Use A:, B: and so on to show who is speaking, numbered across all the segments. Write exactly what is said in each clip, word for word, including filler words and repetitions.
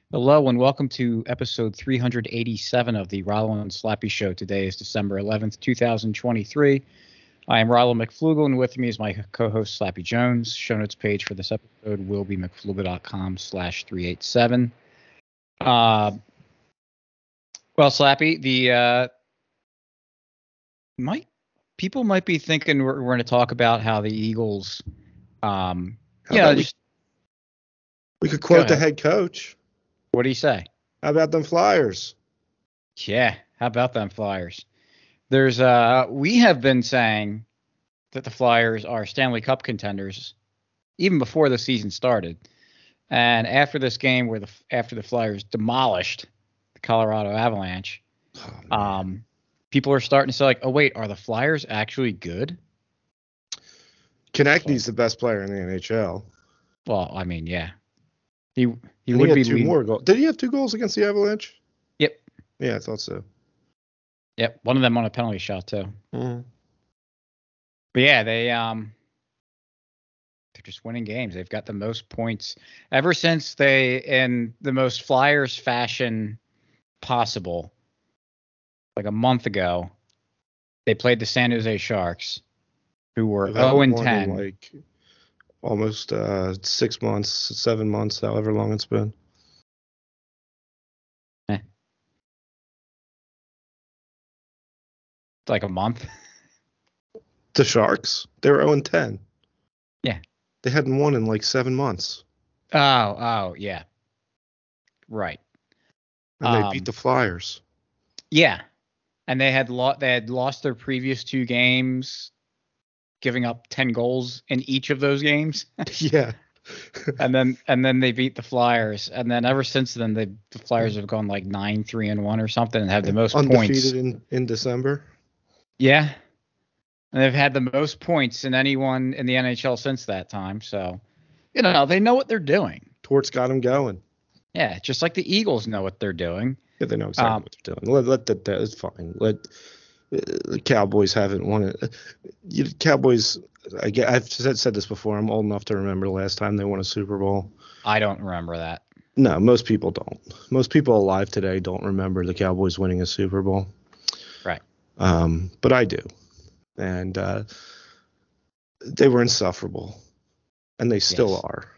A: Hello and welcome to episode three hundred eighty-seven of the Rollo and Slappy Show. Today is December eleventh, two thousand twenty-three. I am Rollo McFlugel, and with me is my co-host Slappy Jones. Show notes page for this episode will be mcflugel.com slash 387. Uh, well, Slappy, the uh, might people might be thinking we're, we're going to talk about how the Eagles, um,
B: How
A: you know,
B: about we,
A: just
B: we could
A: go
B: quote the
A: ahead.
B: head coach.
A: What do you say?
B: How about them Flyers?
A: Yeah, how about them Flyers? There's uh we have been saying that the Flyers are Stanley Cup contenders even before the season started. And after this game where the after the Flyers demolished the Colorado Avalanche,
B: Oh,
A: um people are starting to say like, "Oh wait, are the Flyers actually good?"
B: Konechny's the best player in the N H L.
A: Well, I mean, yeah. He he
B: And
A: would
B: he
A: be
B: had two
A: leading.
B: more goals. Did he have two goals against the Avalanche?
A: Yep.
B: Yeah, I thought so.
A: Yep, one of them on a penalty shot too.
B: Mm.
A: But yeah, they um they're just winning games. They've got the most points ever since they, in the most Flyers fashion possible, like a month ago, they played the San Jose Sharks, who were
B: Who haven't
A: oh and
B: won in,
A: ten.
B: like almost uh, six months, seven months, however long it's been.
A: Eh. Like a month.
B: The Sharks, they were oh and ten.
A: Yeah.
B: They hadn't won in like seven months.
A: Oh, oh, yeah. Right.
B: And they
A: Um,
B: beat the Flyers.
A: Yeah. And they had lo- they had lost their previous two games, giving up ten goals in each of those games.
B: Yeah.
A: and then and then they beat the Flyers. And then ever since then, they, the Flyers have gone like nine, three, and one or something, and have the most
B: Undefeated
A: points.
B: in, in December.
A: Yeah. And they've had the most points in anyone in the N H L since that time. So, you know, they know what they're doing.
B: Torts got them going.
A: Yeah, just like the Eagles know what they're doing.
B: Yeah, they know exactly
A: Um,
B: what they're doing. Let, let that, that is fine. Let uh, the Cowboys haven't won it. Uh, You, Cowboys, I get, I've said, said this before. I'm old enough to remember the last time they won a Super Bowl.
A: I don't remember that.
B: No, most people don't. Most people alive today don't remember the Cowboys winning a Super Bowl.
A: Right.
B: Um, but I do. And uh, they were insufferable. And they still
A: Yes.
B: are.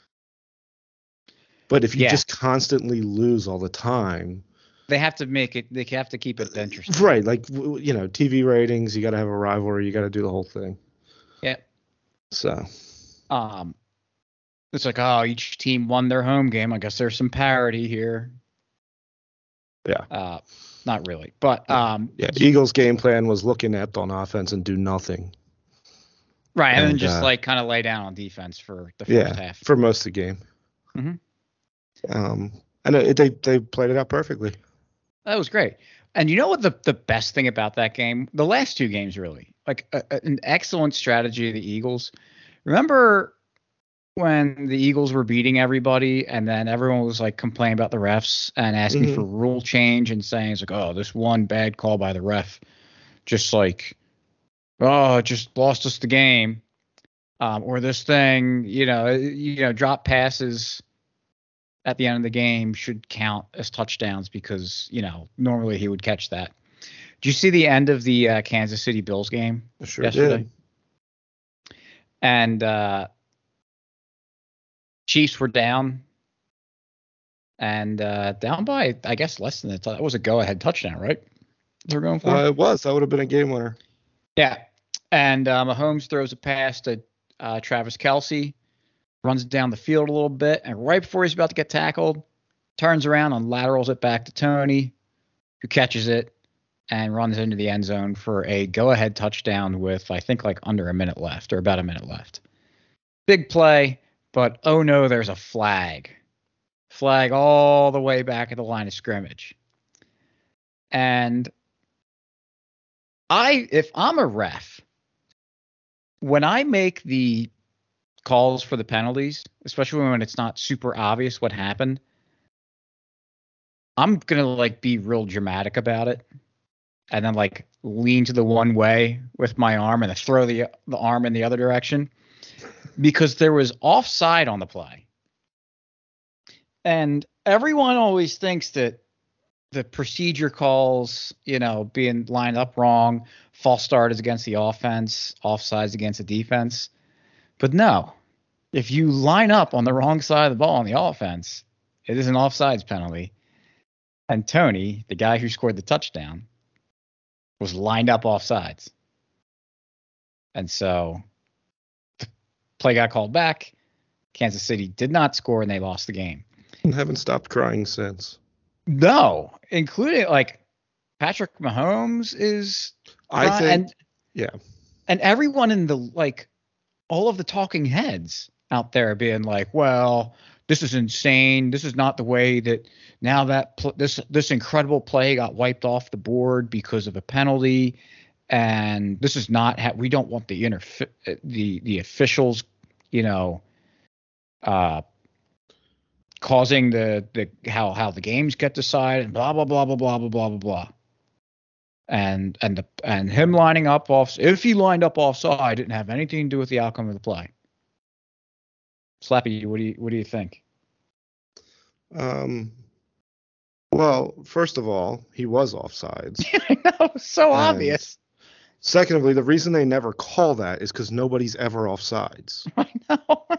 B: But if you
A: Yeah.
B: just constantly lose all the time,
A: They have to make it. They have to keep it interesting.
B: right? Like w- you know, T V ratings. You got to have a rivalry. You got to do the whole thing.
A: Yeah.
B: So
A: Um, it's like, oh, each team won their home game. I guess there's some parity here.
B: yeah,
A: Uh, not really, but um,
B: yeah. Eagles' game plan was look inept on offense and do nothing.
A: right, and, then
B: and,
A: just
B: uh,
A: like kind of lay down on defense for the first
B: Yeah,
A: half.
B: for most of the game.
A: Mhm.
B: Um, and it, they they played it out perfectly.
A: That was great. And you know what the, the best thing about that game? The last two games, really. Like a, a- an excellent strategy of the Eagles. Remember when the Eagles were beating everybody and then everyone was like complaining about the refs and asking
B: Mhm.
A: for rule change and saying it's like, oh, this one bad call by the ref just like, oh, it just lost us the game. Um, or this thing, you know, you know, drop passes at the end of the game should count as touchdowns because, you know, normally he would catch that. Did you see the end of the uh, Kansas City Bills game
B: I sure
A: yesterday?
B: did.
A: And uh, Chiefs were down and uh, down by, I guess, less than a touchdown. That was a go-ahead touchdown, right? They're going for.
B: Uh, it was. That would have been a game winner.
A: Yeah. And uh, Mahomes throws a pass to uh, Travis Kelce, runs down the field a little bit, and right before he's about to get tackled, turns around and laterals it back to Tony, who catches it and runs into the end zone for a go-ahead touchdown with, I think, like under a minute left or about a minute left. Big play, but oh no, there's a flag. Flag all the way back at the line of scrimmage. And I, if I'm a ref, when I make the calls for the penalties, especially when it's not super obvious what happened, I'm going to like be real dramatic about it and then like lean to the one way with my arm and then throw the the arm in the other direction because there was offside on the play. And everyone always thinks that the procedure calls, you know, being lined up wrong, false start is against the offense, offsides against the defense. But no, if you line up on the wrong side of the ball on the offense, it is an offsides penalty. And Tony, the guy who scored the touchdown, was lined up offsides. And so the play got called back. Kansas City did not score, and they lost the game.
B: And haven't stopped crying since.
A: No, including like Patrick Mahomes is
B: I think,
A: and
B: yeah,
A: and everyone in the like all of the talking heads out there being like, well, this is insane. This is not the way that now that pl- this this incredible play got wiped off the board because of a penalty, and this is not ha- we don't want the interf- the the officials, you know, uh. causing the, the how how the games get decided and blah blah blah blah blah blah blah blah blah. And and the and him lining up off if he lined up offside didn't have anything to do with the outcome of the play. Slappy, what do you what do you think?
B: Um. Well, first of all, he was offsides.
A: I know, so
B: And
A: obvious.
B: Secondly, the reason they never call that is because nobody's ever offsides.
A: I know.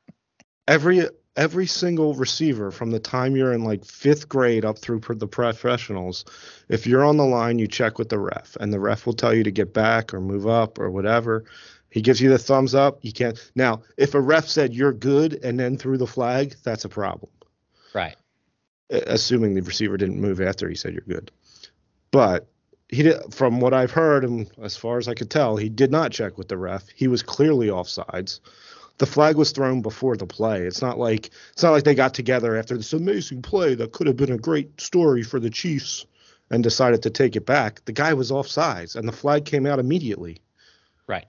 B: Every every single receiver from the time you're in like fifth grade up through the professionals, if you're on the line, you check with the ref, and the ref will tell you to get back or move up or whatever. He gives you the thumbs up. You can't. Now, if a ref said you're good and then threw the flag, that's a problem.
A: Right.
B: Assuming the receiver didn't move after he said you're good. But he did, from what I've heard, and as far as I could tell, he did not check with the ref. He was clearly offsides. The flag was thrown before the play. It's not like it's not like they got together after this amazing play that could have been a great story for the Chiefs and decided to take it back. The guy was offsides, and the flag came out immediately.
A: Right.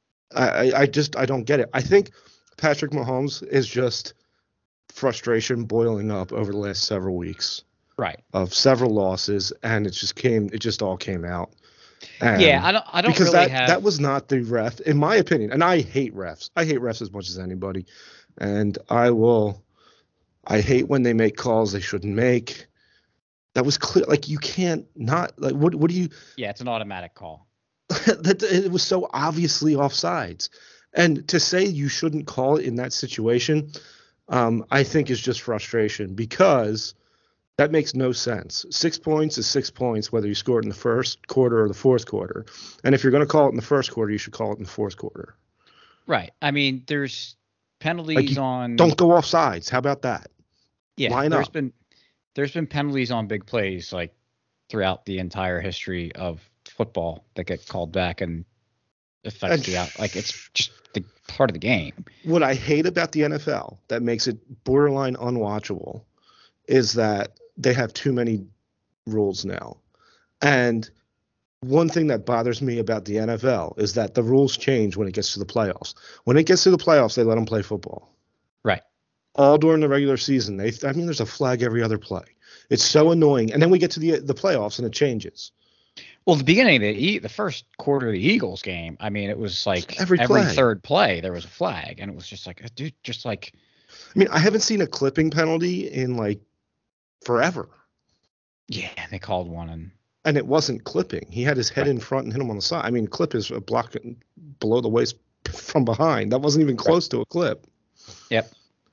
B: I, I just I don't get it. I think Patrick Mahomes is just frustration boiling up over the last several weeks.
A: Right.
B: Of several losses, and it just came. It just all came out. And
A: yeah, I don't. I don't
B: because
A: really
B: that
A: have.
B: that was not the ref, in my opinion. And I hate refs. I hate refs as much as anybody, and I will. I hate when they make calls they shouldn't make. That was clear. Like you can't not like what? What do you?
A: Yeah, it's an automatic call.
B: that it was so obviously offsides, and to say you shouldn't call it in that situation, um, I think is just frustration because. That makes no sense. Six points is six points, whether you score it in the first quarter or the fourth quarter. And if you're going to call it in the first quarter, you should call it in the fourth quarter.
A: Right. I mean, there's penalties
B: like you,
A: on.
B: Don't go off sides. How about that?
A: Yeah.
B: Line
A: there's
B: up.
A: been there's been penalties on big plays like throughout the entire history of football that get called back and affects
B: And
A: the out. Like it's just the part of the game.
B: What I hate about the N F L that makes it borderline unwatchable is that they have too many rules now. And one thing that bothers me about the N F L is that the rules change when it gets to the playoffs. When it gets to the playoffs, they let them play football.
A: Right.
B: All during the regular season. They, I mean, there's a flag every other play. It's so annoying. And then we get to the the playoffs and it changes.
A: Well, the beginning of the the first quarter of the Eagles game, I mean, it was like
B: every,
A: every
B: play.
A: third play there was a flag, and it was just like, dude, just like.
B: I mean, I haven't seen a clipping penalty in like forever.
A: Yeah, they called one, and
B: and it wasn't clipping. He had his head
A: right.
B: in front and hit him on the side. I mean, clip is a block below the waist from behind. That wasn't even close right. to a clip.
A: Yep.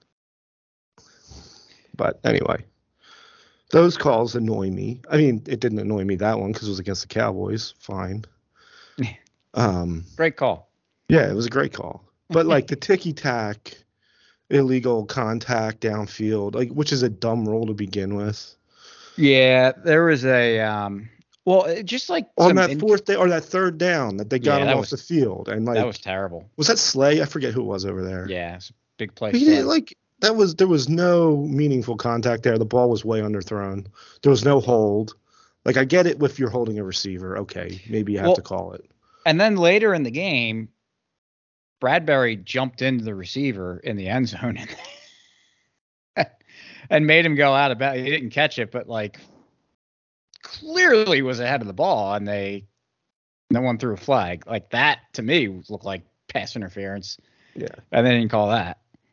B: But anyway, those calls annoy me. I mean, it didn't annoy me that one because it was against the Cowboys. Fine. um,
A: great call.
B: Yeah, it was a great call. But like the ticky tack, illegal contact downfield, like which is a dumb rule to begin with.
A: Yeah, there was a um. Well, just like
B: on that in- fourth day or that third down that they got yeah, him off
A: was,
B: the field, and like
A: that was terrible.
B: Was that Slay? I forget who it was over there.
A: Yeah, it's a big play.
B: He didn't, like that was there was no meaningful contact there. The ball was way underthrown. There was no hold. Like I get it if you're holding a receiver, okay, maybe you have
A: well,
B: to call it.
A: And then later in the game, Bradbury jumped into the receiver in the end zone and, and made him go out of bounds. He didn't catch it, but like clearly was ahead of the ball, and they no one threw a flag. Like that to me looked like pass interference.
B: Yeah,
A: and they didn't call that.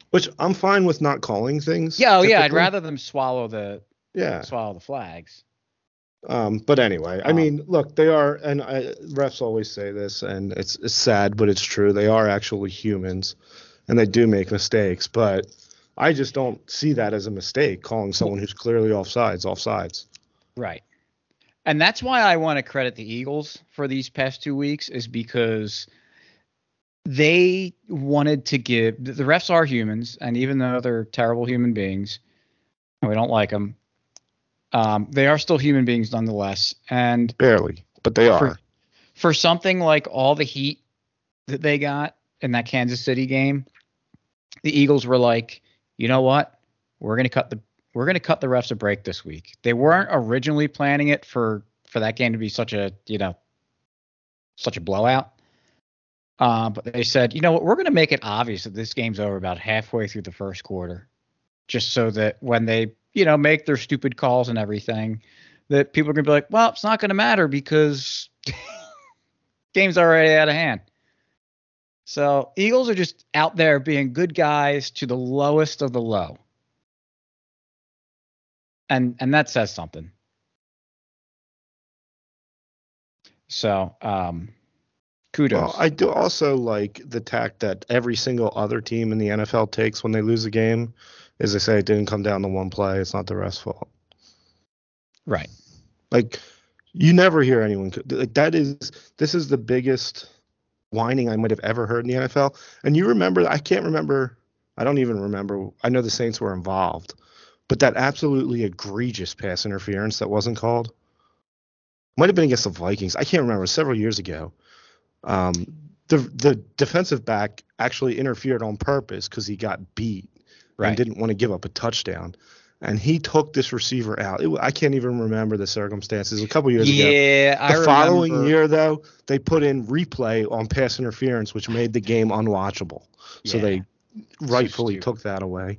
B: Which I'm fine with not calling things.
A: Yeah, oh yeah, I'd
B: typically.
A: rather them swallow the
B: Yeah.
A: swallow the flags.
B: Um, but anyway, I
A: Um,
B: mean, look, they are, and I, refs always say this, and it's, it's sad, but it's true. They are actually humans, and they do make mistakes. But I just don't see that as a mistake, calling someone who's clearly offsides offsides.
A: Right. And that's why I want to credit the Eagles for these past two weeks, is because they wanted to give the refs are humans, and even though they're terrible human beings and we don't like them, um, they are still human beings nonetheless. And
B: Barely, but they
A: for
B: are.
A: for something like all the heat that they got in that Kansas City game, the Eagles were like, you know what, we're gonna cut the we're gonna cut the refs a break this week. They weren't originally planning it for for that game to be such a you know such a blowout. Uh, but they said, you know what, we're going to make it obvious that this game's over about halfway through the first quarter, just so that when they, you know, make their stupid calls and everything, that people are going to be like, well, it's not going to matter because game's already out of hand. So Eagles are just out there being good guys to the lowest of the low. And and that says something. So, um, kudos.
B: Well, I do also like the tact that every single other team in the N F L takes when they lose a game, is they say it didn't come down to one play. It's not the ref's fault.
A: Right.
B: Like, you never hear anyone like that. Is this is the biggest whining I might have ever heard in the N F L? And you remember? I can't remember. I don't even remember. I know the Saints were involved, but that absolutely egregious pass interference that wasn't called might have been against the Vikings. I can't remember. Several years ago. Um, the the defensive back actually interfered on purpose because he got beat
A: Right.
B: and didn't want to give up a touchdown, and he took this receiver out. It, I can't even remember the circumstances. A couple years
A: yeah,
B: ago.
A: Yeah, I
B: The following
A: remember.
B: year, though, they put in replay on pass interference, which made the game unwatchable. So
A: Yeah.
B: they rightfully
A: stupid.
B: took that away.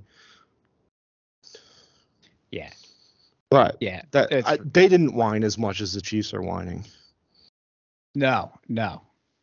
A: Yeah.
B: But
A: Yeah.
B: that
A: it's-
B: I, they didn't whine as much as the Chiefs are whining.
A: No, no.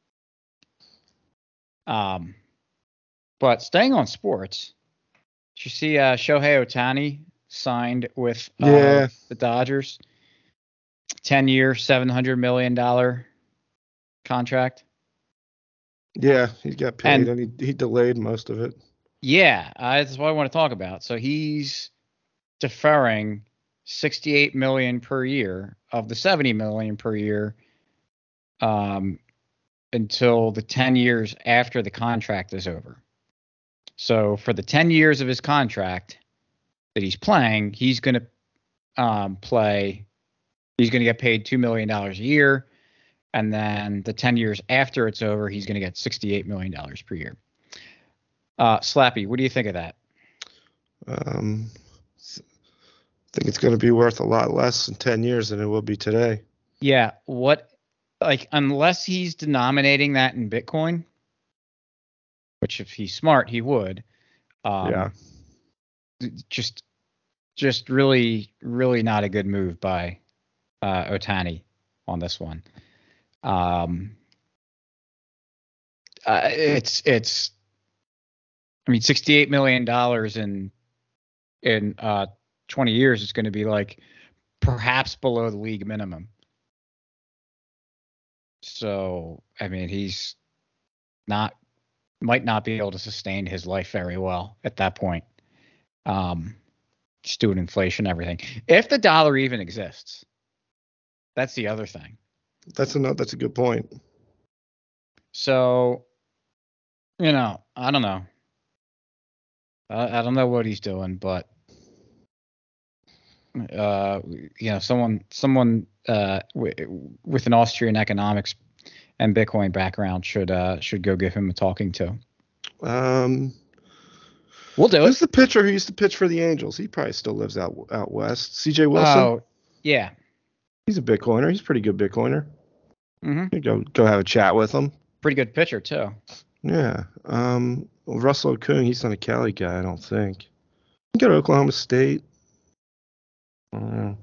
A: Um, but staying on sports, did you see uh, Shohei Ohtani signed with uh,
B: Yeah.
A: the Dodgers? ten-year, seven hundred million dollars contract.
B: Yeah, he got paid,
A: And-
B: and, he, he delayed most of it.
A: Yeah, uh, that's what I want to talk about. So he's deferring sixty-eight million dollars per year of the seventy million dollars per year um, until the ten years after the contract is over. So for the ten years of his contract that he's playing, he's going to um, play, he's going to get paid two million dollars a year. And then the ten years after it's over, he's going to get sixty-eight million dollars per year. Uh, Slappy, what do you think of that?
B: Um, I think it's going to be worth a lot less in ten years than it will be today.
A: Yeah. What, like, unless he's denominating that in Bitcoin, which if he's smart, he would. Um,
B: Yeah.
A: Just, just really, really not a good move by uh, Ohtani on this one. Um, uh, it's, it's, I mean, sixty-eight million dollars in, in uh, twenty years is going to be like perhaps below the league minimum. So, I mean, he's not, might not be able to sustain his life very well at that point. Um, just doing inflation, everything. If the dollar even exists, that's the other thing.
B: That's a that's a good point.
A: So, you know, I don't know. I, I don't know what he's doing, but uh, you know, someone, someone uh, w- with an Austrian economics and Bitcoin background should uh, should go give him a talking to.
B: Um,
A: We'll do
B: who's
A: it.
B: the pitcher who used to pitch for the Angels? He probably still lives out out west. C J Wilson.
A: Oh, yeah.
B: He's a Bitcoiner. He's a pretty good Bitcoiner.
A: Mm-hmm.
B: You go go have a chat with him.
A: Pretty good pitcher too.
B: Yeah. Um, well, Russell Okung, he's not a Cali guy, I don't think. You go to Oklahoma State. I don't know.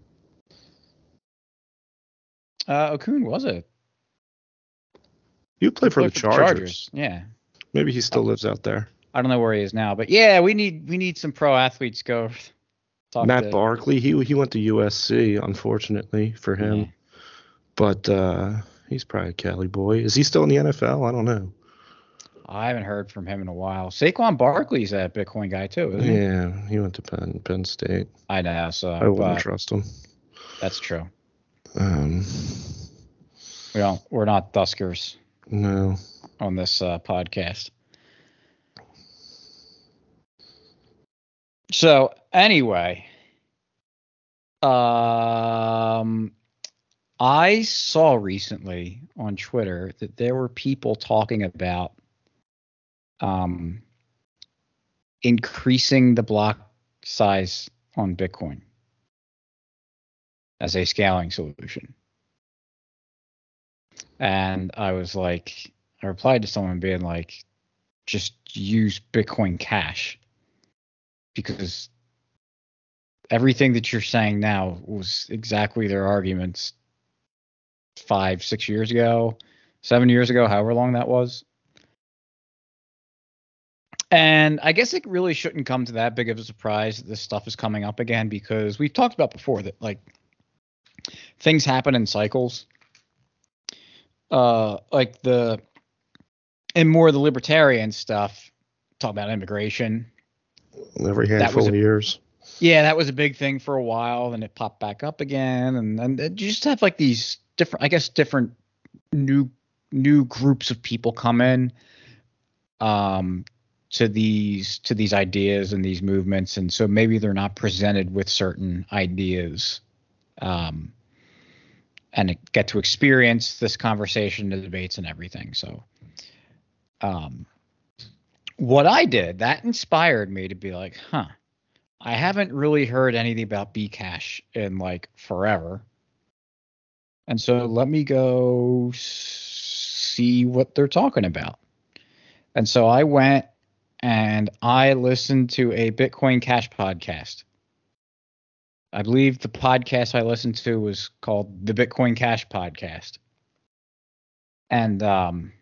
A: Uh, Okun was it?
B: You play for the
A: Played
B: Chargers.
A: Yeah.
B: Maybe he still lives out there.
A: I don't know where he is now, but yeah, we need we need some pro athletes go talk
B: Matt
A: to.
B: Barkley, he he went to U S C, unfortunately for him,
A: Yeah.
B: but uh, he's probably a Cali boy. Is he still in the N F L? I don't know.
A: I haven't heard from him in a while. Saquon Barkley's a Bitcoin guy too, isn't he?
B: Yeah, he went to Penn Penn State.
A: I know, so
B: I wouldn't
A: but
B: trust him.
A: that's true.
B: Um,
A: We don't. We're not Duskers
B: no.
A: on this uh, podcast. So anyway, um, I saw recently on Twitter that there were people talking about um, increasing the block size on Bitcoin as a scaling solution. And I was like, I replied to someone being like, just use Bitcoin Cash, because everything that you're saying now was exactly their arguments five, six years ago, seven years ago, however long that was. And I guess it really shouldn't come to that big of a surprise that this stuff is coming up again, because we've talked about before that like things happen in cycles. Uh, like the and more of the libertarian stuff, talk about immigration.
B: Every handful
A: a,
B: of years.
A: Yeah, that was a big thing for a while, and it popped back up again, and and you just have like these different, I guess, different new new groups of people come in, um, to these to these ideas and these movements, and so maybe they're not presented with certain ideas, um, and get to experience this conversation, the debates, and everything. So, um, what I did that inspired me to be like, huh. I haven't really heard anything about Bcash in like forever. And so let me go see what they're talking about. And so I went and I listened to a Bitcoin Cash podcast. I believe the podcast I listened to was called the Bitcoin Cash Podcast. And um,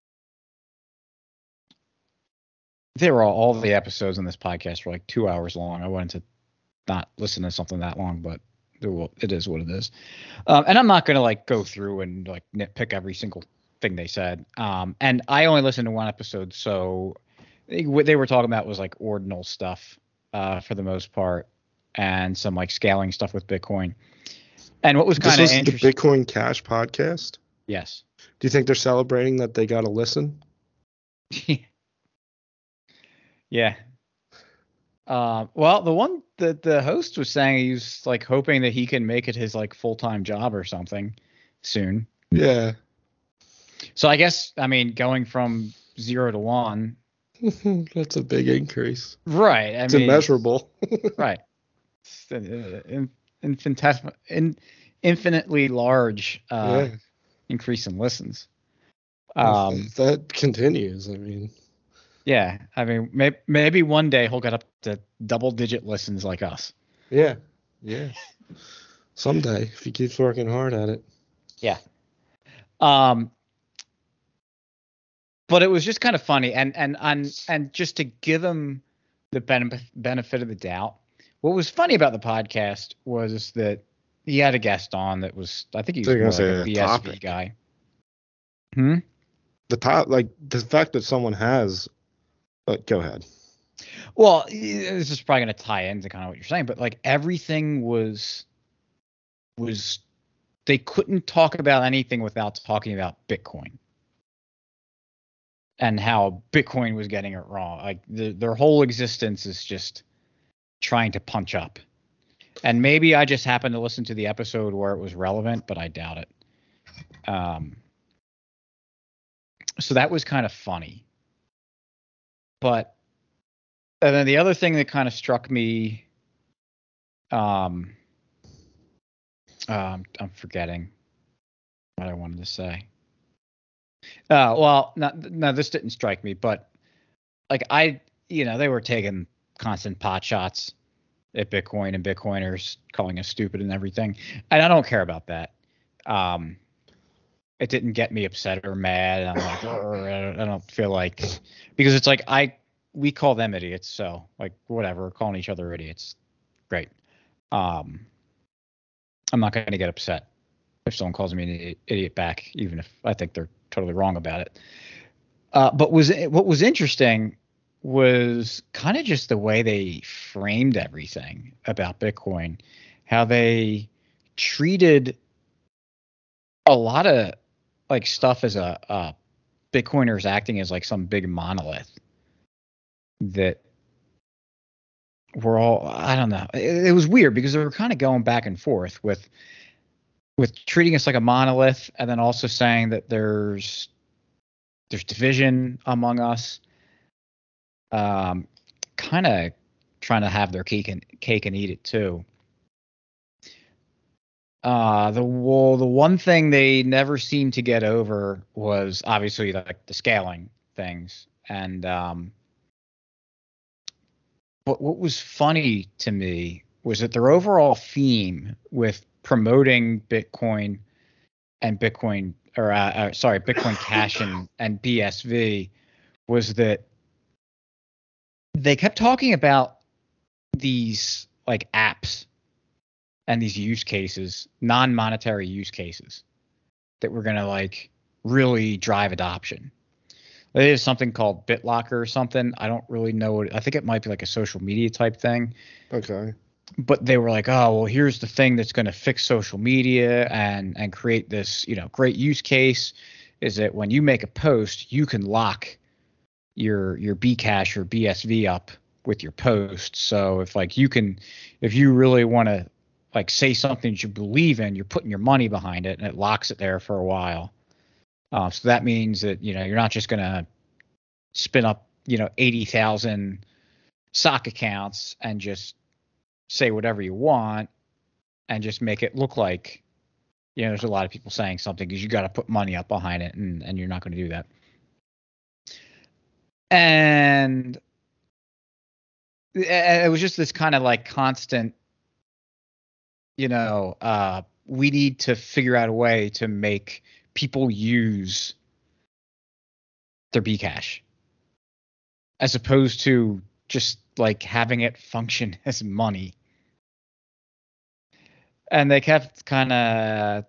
A: they were all, all the episodes in this podcast were like two hours long. I wanted to not listen to something that long, but it is what it is. Um, and I'm not going to like go through and like nitpick every single thing they said. Um, and I only listened to one episode, so they, what they were talking about was like ordinal stuff uh, for the most part, and some like scaling stuff with Bitcoin. And what was kind of interesting,
B: the Bitcoin Cash podcast.
A: Yes.
B: Do you think they're celebrating that they got to listen?
A: Yeah. Uh, well, the one that the host was saying, he was like hoping that he can make it his like full-time job or something soon.
B: Yeah.
A: So I guess, I mean, going from zero to one.
B: That's a big increase.
A: Right. I
B: it's
A: mean,
B: immeasurable.
A: Right. In, infinitesimal, in, infinitely large uh, yeah. increase in listens.
B: Um, if that continues, I mean.
A: Yeah, I mean, maybe, maybe one day he'll get up to double-digit listens like us.
B: Yeah, yeah. Someday, if he keeps working hard at it.
A: Yeah. Um. But it was just kind of funny, and and and and just to give him the benefit benefit of the doubt. What was funny about the podcast was that he had a guest on that was, I think he was more like a B S V guy. Hmm.
B: The top, like the fact that someone has. But go ahead.
A: Well, this is probably going to tie into kind of what you're saying, but like everything was was they couldn't talk about anything without talking about Bitcoin and how Bitcoin was getting it wrong. Like the, their whole existence is just trying to punch up. And maybe I just happened to listen to the episode where it was relevant, but I doubt it. Um. So that was kind of funny. But and then the other thing that kind of struck me, um, um, I'm forgetting what I wanted to say. Uh, well, not, no, this didn't strike me, but like I, you know, they were taking constant pot shots at Bitcoin and Bitcoiners, calling us stupid and everything, and I don't care about that. Um, it didn't get me upset or mad. I'm like, I don't feel like, because it's like I we call them idiots, so like whatever, calling each other idiots, great. Um, I'm not going to get upset if someone calls me an idiot, idiot back, even if I think they're totally wrong about it. Uh, but was what was interesting was kind of just the way they framed everything about Bitcoin, how they treated a lot of like stuff as a, a Bitcoiners acting as like some big monolith that we're all, I don't know. It, it was weird because they were kind of going back and forth with with treating us like a monolith and then also saying that there's there's division among us. Um, kind of trying to have their cake and cake and eat it too. Uh, the well, the one thing they never seemed to get over was obviously like the scaling things. And um, what what was funny to me was that their overall theme with promoting Bitcoin and Bitcoin, or uh, uh, sorry, Bitcoin Cash and, and B S V was that they kept talking about these like apps and these use cases, non-monetary use cases that were going to like really drive adoption. There is something called BitLocker or something. I don't really know what, I think it might be like a social media type thing.
B: Okay.
A: But they were like, oh, well, here's the thing that's going to fix social media and and create this, you know, great use case is that when you make a post, you can lock your your Bcash or B S V up with your post. So if like you can, if you really want to like say something that you believe in, you're putting your money behind it and it locks it there for a while. Uh, so that means that, you know, you're not just going to spin up, you know, eighty thousand sock accounts and just say whatever you want and just make it look like, you know, there's a lot of people saying something because you got to put money up behind it and, and you're not going to do that. And it was just this kind of like constant, you know, uh, we need to figure out a way to make people use their Bcash as opposed to just like having it function as money. And they kept kind of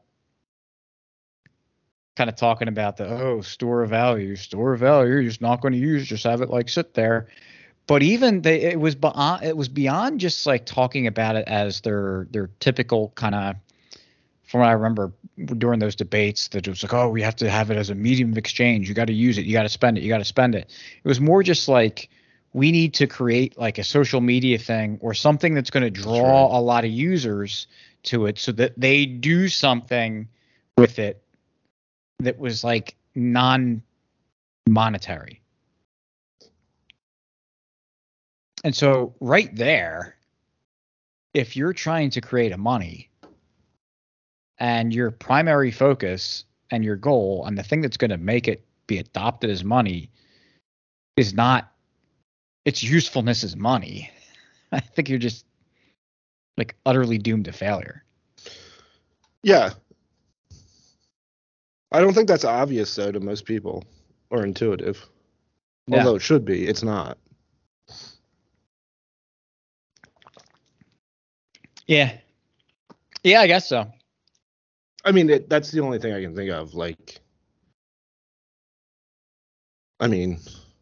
A: kind of talking about the, oh, store of value, store of value, you're just not going to use, just have it like sit there. But even they, it was beyond, it was beyond just like talking about it as their their typical kind of, from what I remember during those debates, that it was like, oh, we have to have it as a medium of exchange. You got to use it. You got to spend it. You got to spend it. It was more just like, we need to create like a social media thing or something that's going to draw right. a lot of users to it so that they do something with it that was like non-monetary. And so right there, if you're trying to create a money and your primary focus and your goal and the thing that's going to make it be adopted as money is not its usefulness as money, I think you're just like utterly doomed to failure.
B: Yeah. I don't think that's obvious though to most people or intuitive. Yeah. Although it should be, it's not.
A: Yeah. Yeah, I guess so.
B: I mean, it, that's the only thing I can think of. Like, I mean,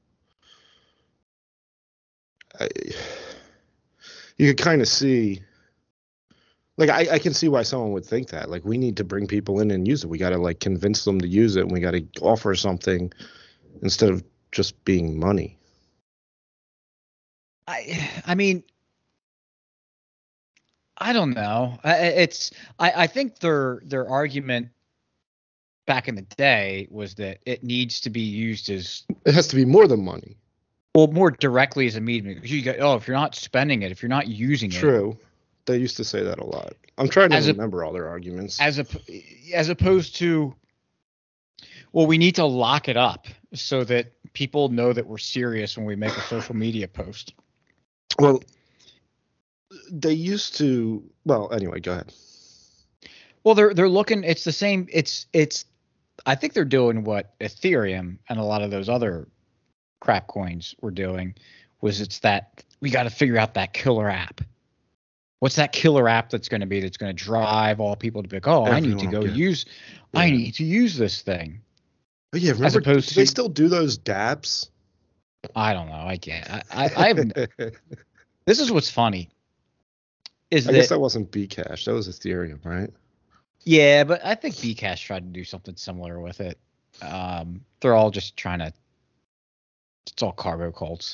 B: I, you could kind of see, like, I, I can see why someone would think that. Like, we need to bring people in and use it. We got to, like, convince them to use it, and we got to offer something instead of just being money.
A: I, I mean, I don't know. It's I, I think their their argument back in the day was that it needs to be used as,
B: it has to be more than money.
A: Well, more directly as a medium. You go, oh, if you're not spending it, if you're not using
B: True.
A: it.
B: True. They used to say that a lot. I'm trying to
A: as
B: remember
A: a,
B: all their arguments.
A: As a as opposed to, well, we need to lock it up so that people know that we're serious when we make a social media post.
B: Well, they used to, well, anyway, go ahead.
A: Well, they're they're looking, it's the same, it's it's I think they're doing what Ethereum and a lot of those other crap coins were doing was it's that we got to figure out that killer app. What's that killer app that's going to be that's going to drive all people to be like, oh, Everyone I need to go get, use, yeah. I need to use this thing.
B: Oh, yeah, remember,
A: as opposed
B: do
A: to,
B: they still do those dApps?
A: I don't know. I can't. I, I, I have. This is what's funny. Is
B: I
A: that,
B: guess that wasn't Bcash. That was Ethereum, right?
A: Yeah, but I think Bcash tried to do something similar with it. Um, they're all just trying to. It's all cargo cults.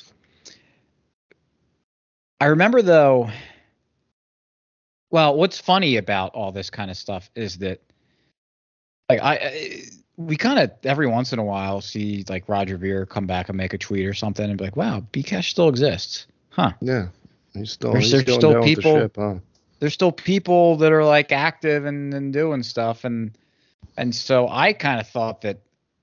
A: I remember though. Well, what's funny about all this kind of stuff is that, like, I, I we kind of every once in a while see like Roger Ver come back and make a tweet or something and be like, "Wow, Bcash still exists, huh?"
B: Yeah, he's still
A: there's,
B: he's
A: there's still
B: down
A: people.
B: With the ship, huh?
A: There's still people that are like active and, and doing stuff, and and so I kind of thought that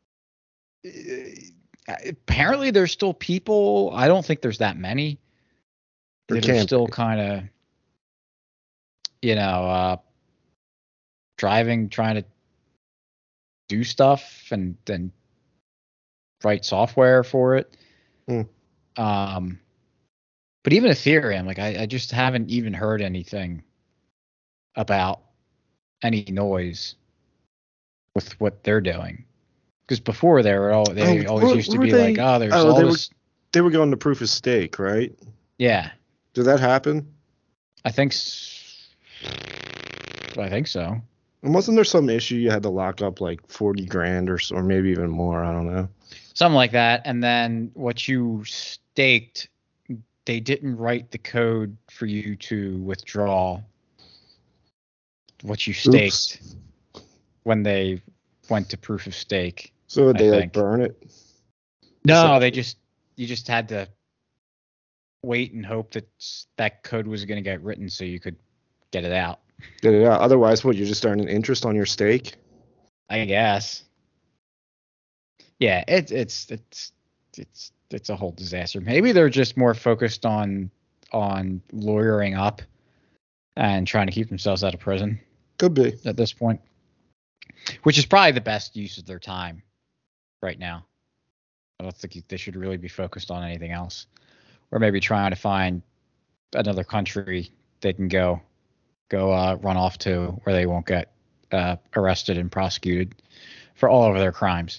A: uh, apparently there's still people. I don't think there's that many
B: There
A: that are
B: can't
A: still
B: be.
A: kind of, you know, uh, driving, trying to do stuff and then write software for it.
B: Hmm.
A: Um, but even Ethereum, like I, I just haven't even heard anything about any noise with what they're doing. Because before they were all they
B: Oh,
A: always
B: were-
A: used to
B: were
A: be
B: they-
A: like, oh, there's
B: oh,
A: all
B: they
A: this.
B: were they were going to proof of stake, right?
A: Yeah,
B: Did that happen?
A: I think. s- I think so.
B: And wasn't there some issue you had to lock up like forty grand or so, or maybe even more? I don't know.
A: Something like that. And then what you staked, they didn't write the code for you to withdraw what you staked
B: Oops.
A: when they went to proof of stake.
B: So would
A: I
B: they like
A: think.
B: burn it?
A: No, they just you just had to wait and hope that s- that code was going to get written so you could get it out.
B: Get it out. Otherwise, what, you're just earning interest on your stake?
A: I guess. Yeah, it's it's it's it's it's a whole disaster. Maybe they're just more focused on on lawyering up and trying to keep themselves out of prison
B: Could be.
A: at this point, which is probably the best use of their time right now. I don't think they should really be focused on anything else, or maybe trying to find another country they can go go uh, run off to where they won't get uh, arrested and prosecuted for all of their crimes.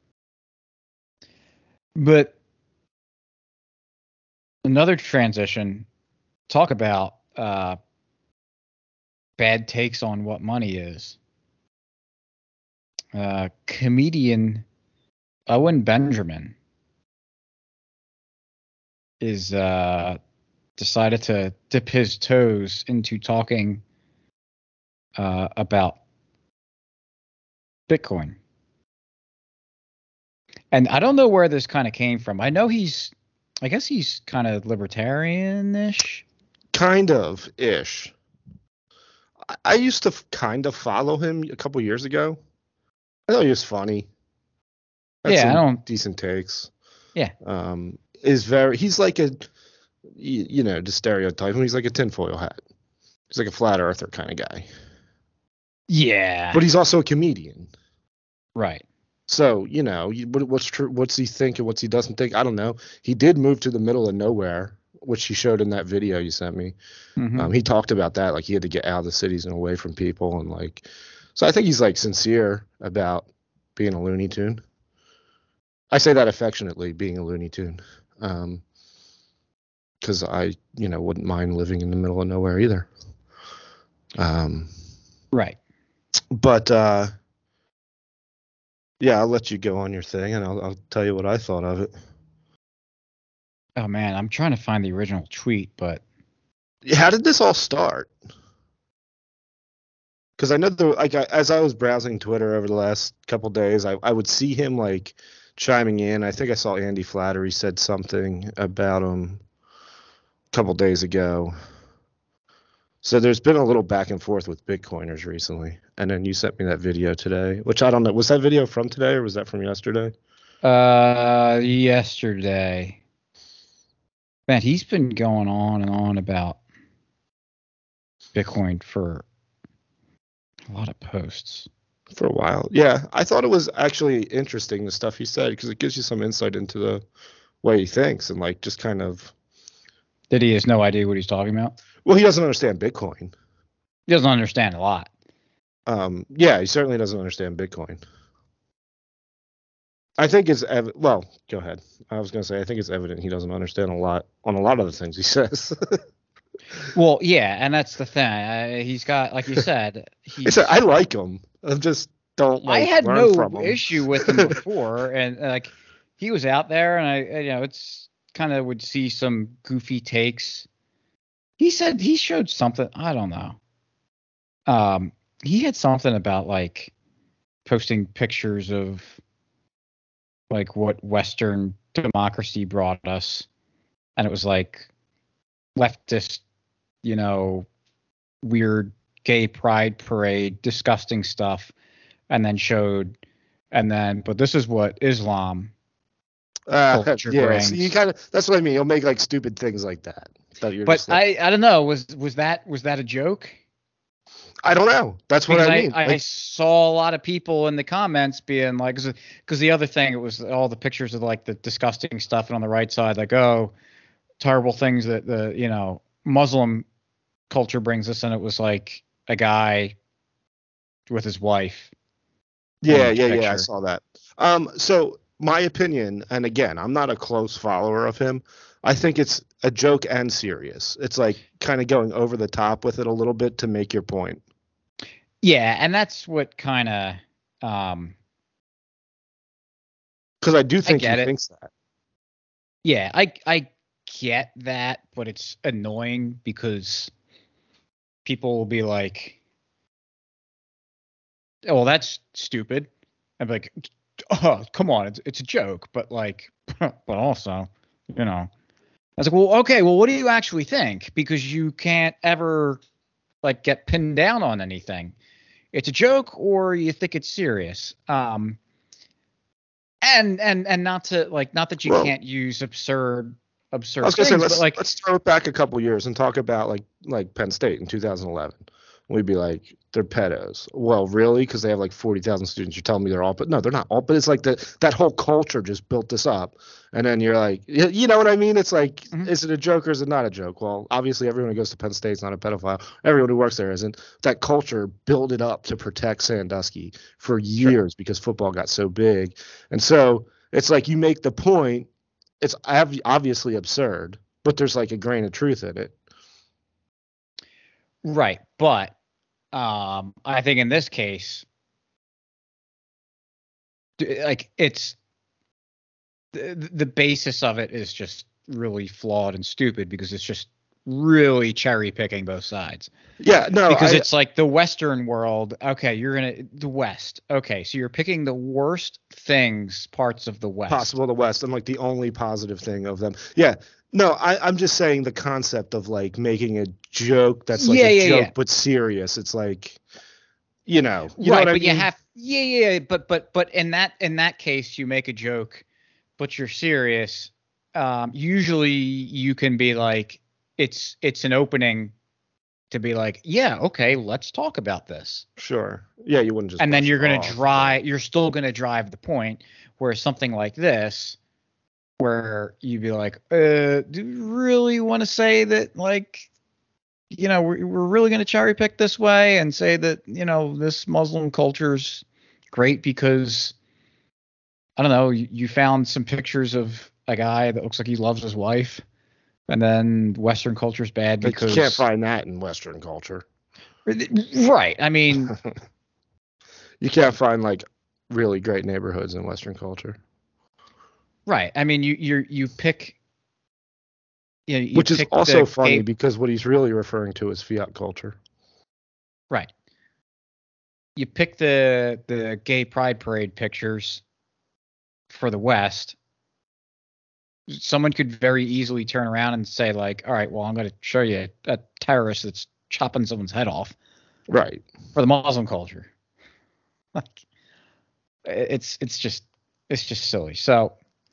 A: But another transition, talk about uh, bad takes on what money is. Uh, comedian Owen Benjamin is uh, decided to dip his toes into talking uh, about Bitcoin. And I don't know where this kind of came from. I know he's, I guess he's kind of libertarian-ish.
B: Kind of ish. I, I used to f- kind of follow him a couple years ago. I thought he was funny. Had
A: Yeah, I
B: some
A: don't-
B: decent takes.
A: Yeah.
B: Um, is very. He's like a, you, you know, to stereotype him. He's like a tinfoil hat. He's like a flat earther kind of guy.
A: Yeah.
B: But he's also a comedian.
A: Right.
B: So, you know, you- what, what's true? What's he think and what's he doesn't think? I don't know. He did move to the middle of nowhere, which he showed in that video you sent me.
A: Mhm.
B: Um, he talked about that, like he had to get out of the cities and away from people, and like, so I think he's like sincere about being a Looney Tune. I say that affectionately, being a Looney Tune, um, because I, you know, wouldn't mind living in the middle of nowhere either. Um,
A: Right.
B: but uh, yeah, I'll let you go on your thing, and I'll, I'll tell you what I thought of it.
A: Oh man, I'm trying to find the original tweet, but
B: How did this all start? Because I know the like I, as I was browsing Twitter over the last couple days, I, I would see him like chiming in. I think I saw Andy Flattery said something about him a couple days ago. So there's been a little back and forth with Bitcoiners recently, and then you sent me that video today, which I don't know. Was that video from today or was that from yesterday?
A: uh, yesterday, man, he's been going on and on about Bitcoin for a lot of posts.
B: For a while. Yeah, I thought it was actually interesting, the stuff he said, because it gives you some insight into the what he thinks and like just kind of.
A: That he has no idea what he's talking about.
B: Well, he doesn't understand Bitcoin.
A: He doesn't understand a lot.
B: Um, yeah, he certainly doesn't understand Bitcoin. I think it's ev- well. Go ahead. I was going to say I think it's evident he doesn't understand a lot on a lot of the things he says.
A: Well, yeah, and that's the thing. Uh, he's got, like you said,
B: I said
A: he's.
B: I like him. I just don't
A: I
B: like
A: had
B: learn
A: no
B: from him.
A: issue with him before, and uh, like he was out there, and I, you know, it's kind of would see some goofy takes. He said he showed something. I don't know. Um, he had something about like posting pictures of like what Western democracy brought us, and it was like leftist, you know, weird gay pride parade, disgusting stuff, and then showed, and then, but this is what Islam
B: Uh,
A: culture
B: yeah, so you
A: brings.
B: kind of that's what I mean. You'll make like stupid things like that. That you're
A: But
B: just like,
A: I, I don't know. Was was that was that a joke?
B: I don't know. That's what
A: Because
B: I
A: I,
B: mean.
A: I
B: Like,
A: saw a lot of people in the comments being like, because the other thing, it was all the pictures of like the disgusting stuff, and on the right side, like, oh, terrible things that the, you know, Muslim culture brings us, and it was like a guy with his wife in
B: yeah,
A: each
B: yeah, yeah. I
A: picture.
B: saw that. Um, so my opinion, and again, I'm not a close follower of him. I think it's a joke and serious. It's like kind of going over the top with it a little bit to make your point.
A: Yeah, and that's what kind of, um,
B: Because I do
A: I
B: think he
A: get it.
B: thinks that.
A: Yeah, I I get that, but it's annoying because people will be like, "Oh, that's stupid." I'm like, "Oh, come on, it's it's a joke," but like, but also, you know, I was like, "Well, okay, well, what do you actually think?" Because you can't ever like get pinned down on anything. It's a joke, or you think it's serious. Um, and and and not to like, not that you
B: Well,
A: can't use absurd
B: I was
A: absurd
B: gonna say
A: things, but
B: let's
A: like,
B: let's throw it back a couple years and talk about like like Penn State in two thousand eleven. We'd be like, they're pedos. Well, really? Because they have like forty thousand students. You're telling me they're all, but no, they're not all. But it's like the that whole culture just built this up, and then you're like, you you know what I mean? It's like,
A: mhm,
B: is it a joke or is it not a joke? Well, obviously, everyone who goes to Penn State's not a pedophile. Everyone who works there isn't. That culture built it up to protect Sandusky for
A: sure.
B: years because football got so big, and so it's like you make the point. It's obviously absurd, but there's like a grain of truth in it.
A: Right, but um, I think in this case, d- like it's the, the basis of it is just really flawed and stupid because it's just really cherry picking both sides.
B: Yeah, no,
A: Because
B: I
A: it's like the Western world, okay, you're gonna the West, okay, so you're picking the worst things, parts of the West.
B: possible the West. I'm like the only positive thing of them. Yeah, no, I, I'm just saying the concept of like making a joke that's like
A: Yeah,
B: a
A: yeah, yeah.
B: joke but serious. It's like, you know, you know what
A: Right,
B: I
A: but you
B: mean?
A: have, yeah, yeah, yeah, but but but in that in that case, you make a joke, but you're serious. Um, usually, you can be like, it's it's an opening to be like, yeah, okay, let's talk about this,
B: Sure. Yeah, you wouldn't just
A: and then
B: brush
A: you're
B: it
A: gonna
B: off. But
A: drive. You're still gonna drive the point. Where something like this, where you'd be like, uh, do you really want to say that, like, you know, we're, we're really going to cherry pick this way and say that, you know, this Muslim culture's great because, I don't know, you, you found some pictures of a guy that looks like he loves his wife, and then Western culture's bad
B: like you can't
A: because,
B: find that in Western culture.
A: right. I mean,
B: You can't find like really great neighborhoods in Western culture.
A: right. I mean, you, you, you pick, you know, you
B: Which is
A: pick
B: also
A: the
B: funny
A: gay,
B: because what he's really referring to is fiat culture.
A: right. You pick the, the gay pride parade pictures for the West. Someone could very easily turn around and say like, all right, well, I'm going to show you a terrorist that's chopping someone's head off
B: Right.
A: for the Muslim culture. Like, it's it's just it's just silly. So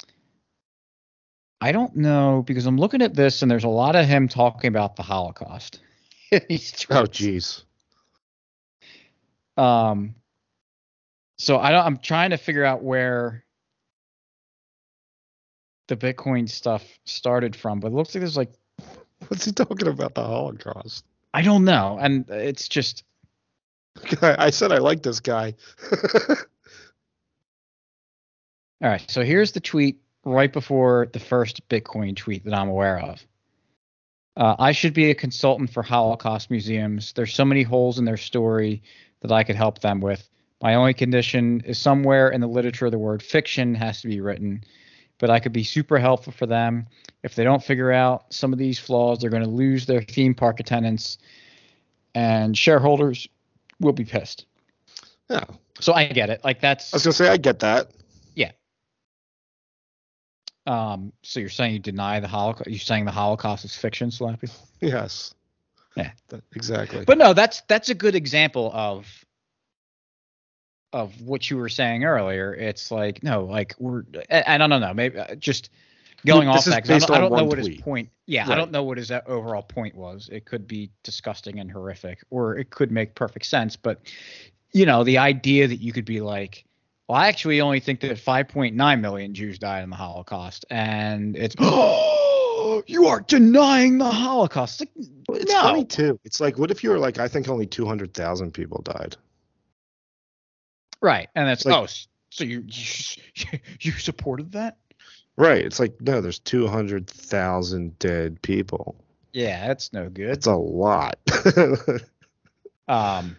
A: I don't know, because I'm looking at this and there's a lot of him talking about the Holocaust. These
B: Oh,
A: tweets.
B: geez.
A: Um. So I don't. I'm trying to figure out where the Bitcoin stuff started from, but it looks like there's like,
B: What's he talking about? The Holocaust.
A: I don't know. And it's just,
B: I said I like this guy.
A: all right. So here's the tweet right before the first Bitcoin tweet that I'm aware of. Uh, I should be a consultant for Holocaust museums. There's so many holes in their story that I could help them with. My only condition is somewhere in the literature the word fiction has to be written, but I could be super helpful for them. If they don't figure out some of these flaws, they're going to lose their theme park attendance, and shareholders will be pissed.
B: Yeah.
A: So I get it. Like that's.
B: I was gonna say I get that.
A: Yeah. Um. So you're saying you deny the Holocaust? You're saying the Holocaust is fiction, Slappy?
B: Yes.
A: Yeah.
B: That, exactly.
A: But no, that's that's a good example of of what you were saying earlier. It's like no, like we're. I, I don't know. Maybe uh, just going
B: This
A: off
B: is
A: that. 'Cause I
B: based
A: don't, I
B: on
A: don't know
B: one
A: what his
B: tweet.
A: point. Yeah, I
B: Right.
A: don't know what his uh, overall point was. It could be disgusting and horrific, or it could make perfect sense. But you know, the idea that you could be like, well, I actually only think that five point nine million Jews died in the Holocaust, and it's oh, you are denying the Holocaust. It's like,
B: But it's
A: no.
B: funny too. It's like, what if you were like, I think only two hundred thousand people died.
A: Right, and that's
B: Like-
A: oh, so you you, you supported that?
B: Right. It's like, no, there's two hundred thousand dead people.
A: Yeah, that's no good.
B: It's a lot.
A: Um,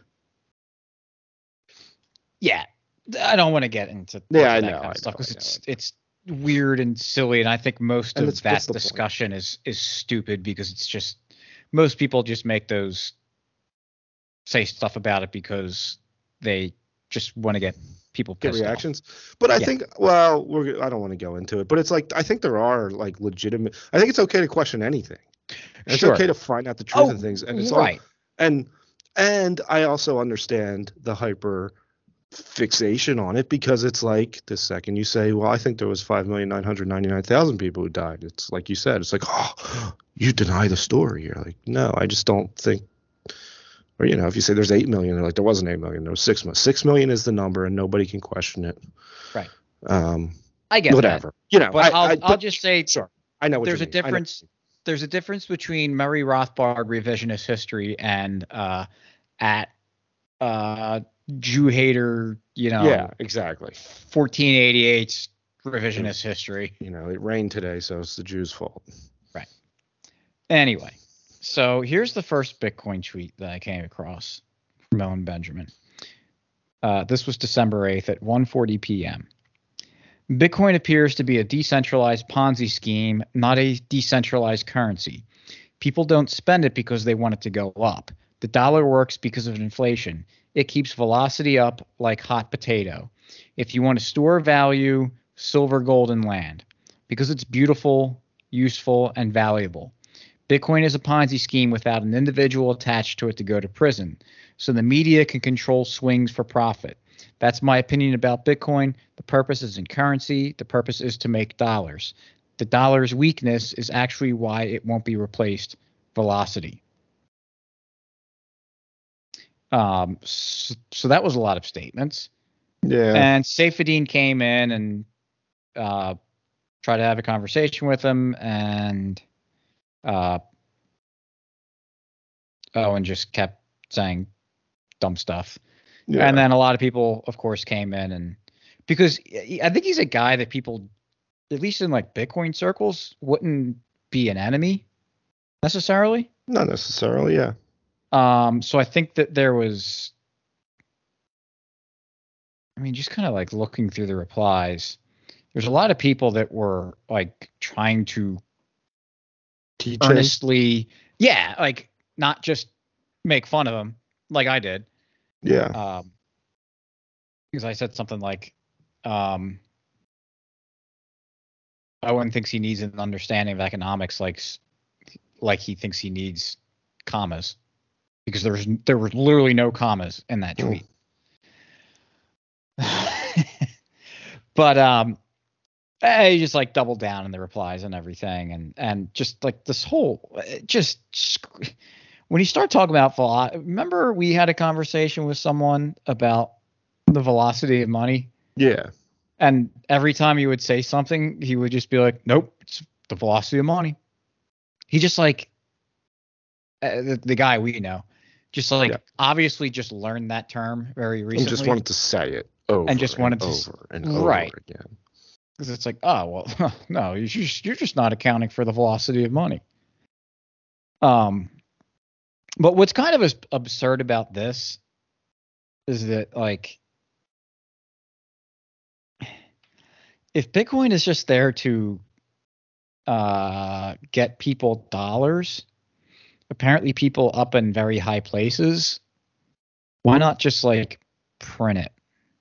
A: yeah, I don't want to get into
B: Yeah,
A: much
B: I
A: of that
B: know,
A: kind
B: I
A: of stuff
B: know,
A: because
B: I know.
A: it's it's weird and silly, and I think most
B: And
A: of
B: it's-
A: that
B: what's the point?
A: discussion is is stupid because it's just most people just make those say stuff about it because they just want to get people
B: Get
A: pissed off.
B: reactions. But I
A: Yeah.
B: think, well, we're, I don't want to go into it, but it's like, I think there are like legitimate, I think it's okay to question anything. And
A: Sure.
B: It's okay to find out the truth
A: Oh,
B: and things. And it's all,
A: right.
B: and, and I also understand the hyper fixation on it because it's like the second you say, well, I think there was five million nine hundred ninety-nine thousand people who died. It's like you said, it's like, oh, you deny the story. You're like, no, I just don't think, or, you know, if you say there's eight million, they're like, there wasn't eight million, there was six million. Six million is the number and nobody can question it.
A: Right.
B: Um,
A: I get
B: whatever.
A: that.
B: You know,
A: But
B: I,
A: I'll,
B: I,
A: I'll
B: but-
A: just say
B: sure. I know what
A: there's
B: you
A: a
B: mean. I know-
A: difference. There's a difference between Murray Rothbard revisionist history and uh, at uh, Jew hater, you know,
B: Yeah, exactly.
A: fourteen eighty-eight revisionist history.
B: You know, it rained today, so it's the Jews' fault.
A: Anyway, so here's the first Bitcoin tweet that I came across from Owen Benjamin. Uh, this was December eighth at one forty p.m. Bitcoin appears to be a decentralized Ponzi scheme, not a decentralized currency. People don't spend it because they want it to go up. The dollar works because of inflation. It keeps velocity up like hot potato. If you want to store value, silver, gold, and land, because it's beautiful, useful, and valuable. Bitcoin is a Ponzi scheme without an individual attached to it to go to prison, so the media can control swings for profit. That's my opinion about Bitcoin. The purpose isn't currency. The purpose is to make dollars. The dollar's weakness is actually why it won't be replaced. Velocity. Um, so, so that was a lot of statements.
B: Yeah.
A: And Saifedean came in and uh, tried to have a conversation with him, and uh, oh, and just kept saying dumb stuff.
B: yeah.
A: And then a lot of people, of course, came in, and because I think he's a guy that people, at least in like Bitcoin circles, wouldn't be an enemy necessarily.
B: Not necessarily, yeah.
A: Um, so I think that there was, I mean, just kind of like looking through the replies, there's a lot of people that were like trying to
B: Teaching.
A: earnestly, yeah, like not just make fun of him like I did.
B: Yeah.
A: Um, because I said something like, um, Owen thinks he needs an understanding of economics, like, s- like he thinks he needs commas, because there was there were literally no commas in that
B: Hmm.
A: tweet. But um, eh, he just like doubled down in the replies and everything, and and just like this whole eh, just sc- when you start talking about velo- remember we had a conversation with someone about the velocity of money.
B: Yeah.
A: And every time he would say something, he would just be like, "Nope, it's the velocity of money." He just like uh, the, the guy we know, just like
B: Yeah.
A: obviously just learned that term very recently,
B: And just wanted to say it over
A: and just wanted
B: and
A: to
B: over and
A: right.
B: over again.
A: Because it's like, oh well, no, you're just, you're just not accounting for the velocity of money. Um, but what's kind of as absurd about this is that like, if Bitcoin is just there to uh, get people dollars, apparently people up in very high places, why not just like print it?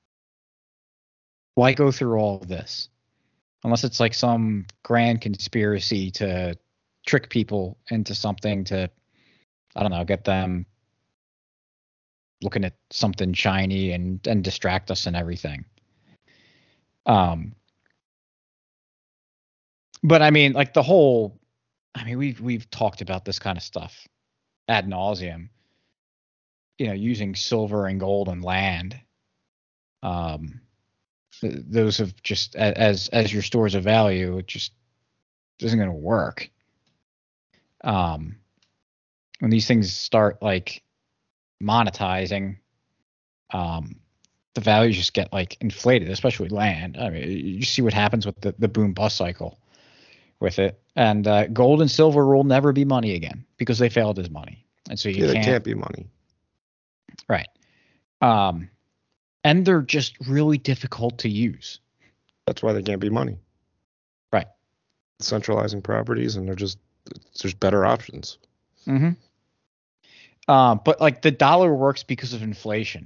A: Why go through all of this? Unless it's like some grand conspiracy to trick people into something to, I don't know, get them looking at something shiny and, and distract us and everything. Um, but I mean, like the whole, I mean, we've, we've talked about this kind of stuff ad nauseum, you know, using silver and gold and land. Um, th- those have just as, as your stores of value, it just isn't going to work. Um, when these things start like monetizing, um, the values just get like inflated, especially land. I mean, you see what happens with the, the boom bust cycle with it. And uh, gold and silver will never be money again because they failed as money. And so you
B: Yeah,
A: can't,
B: they can't be money.
A: Right. Um, and they're just really difficult to use.
B: That's why they can't be money.
A: Right.
B: Centralizing properties, and they're just there's better options.
A: Mm-hmm. Uh, but like the dollar works because of inflation.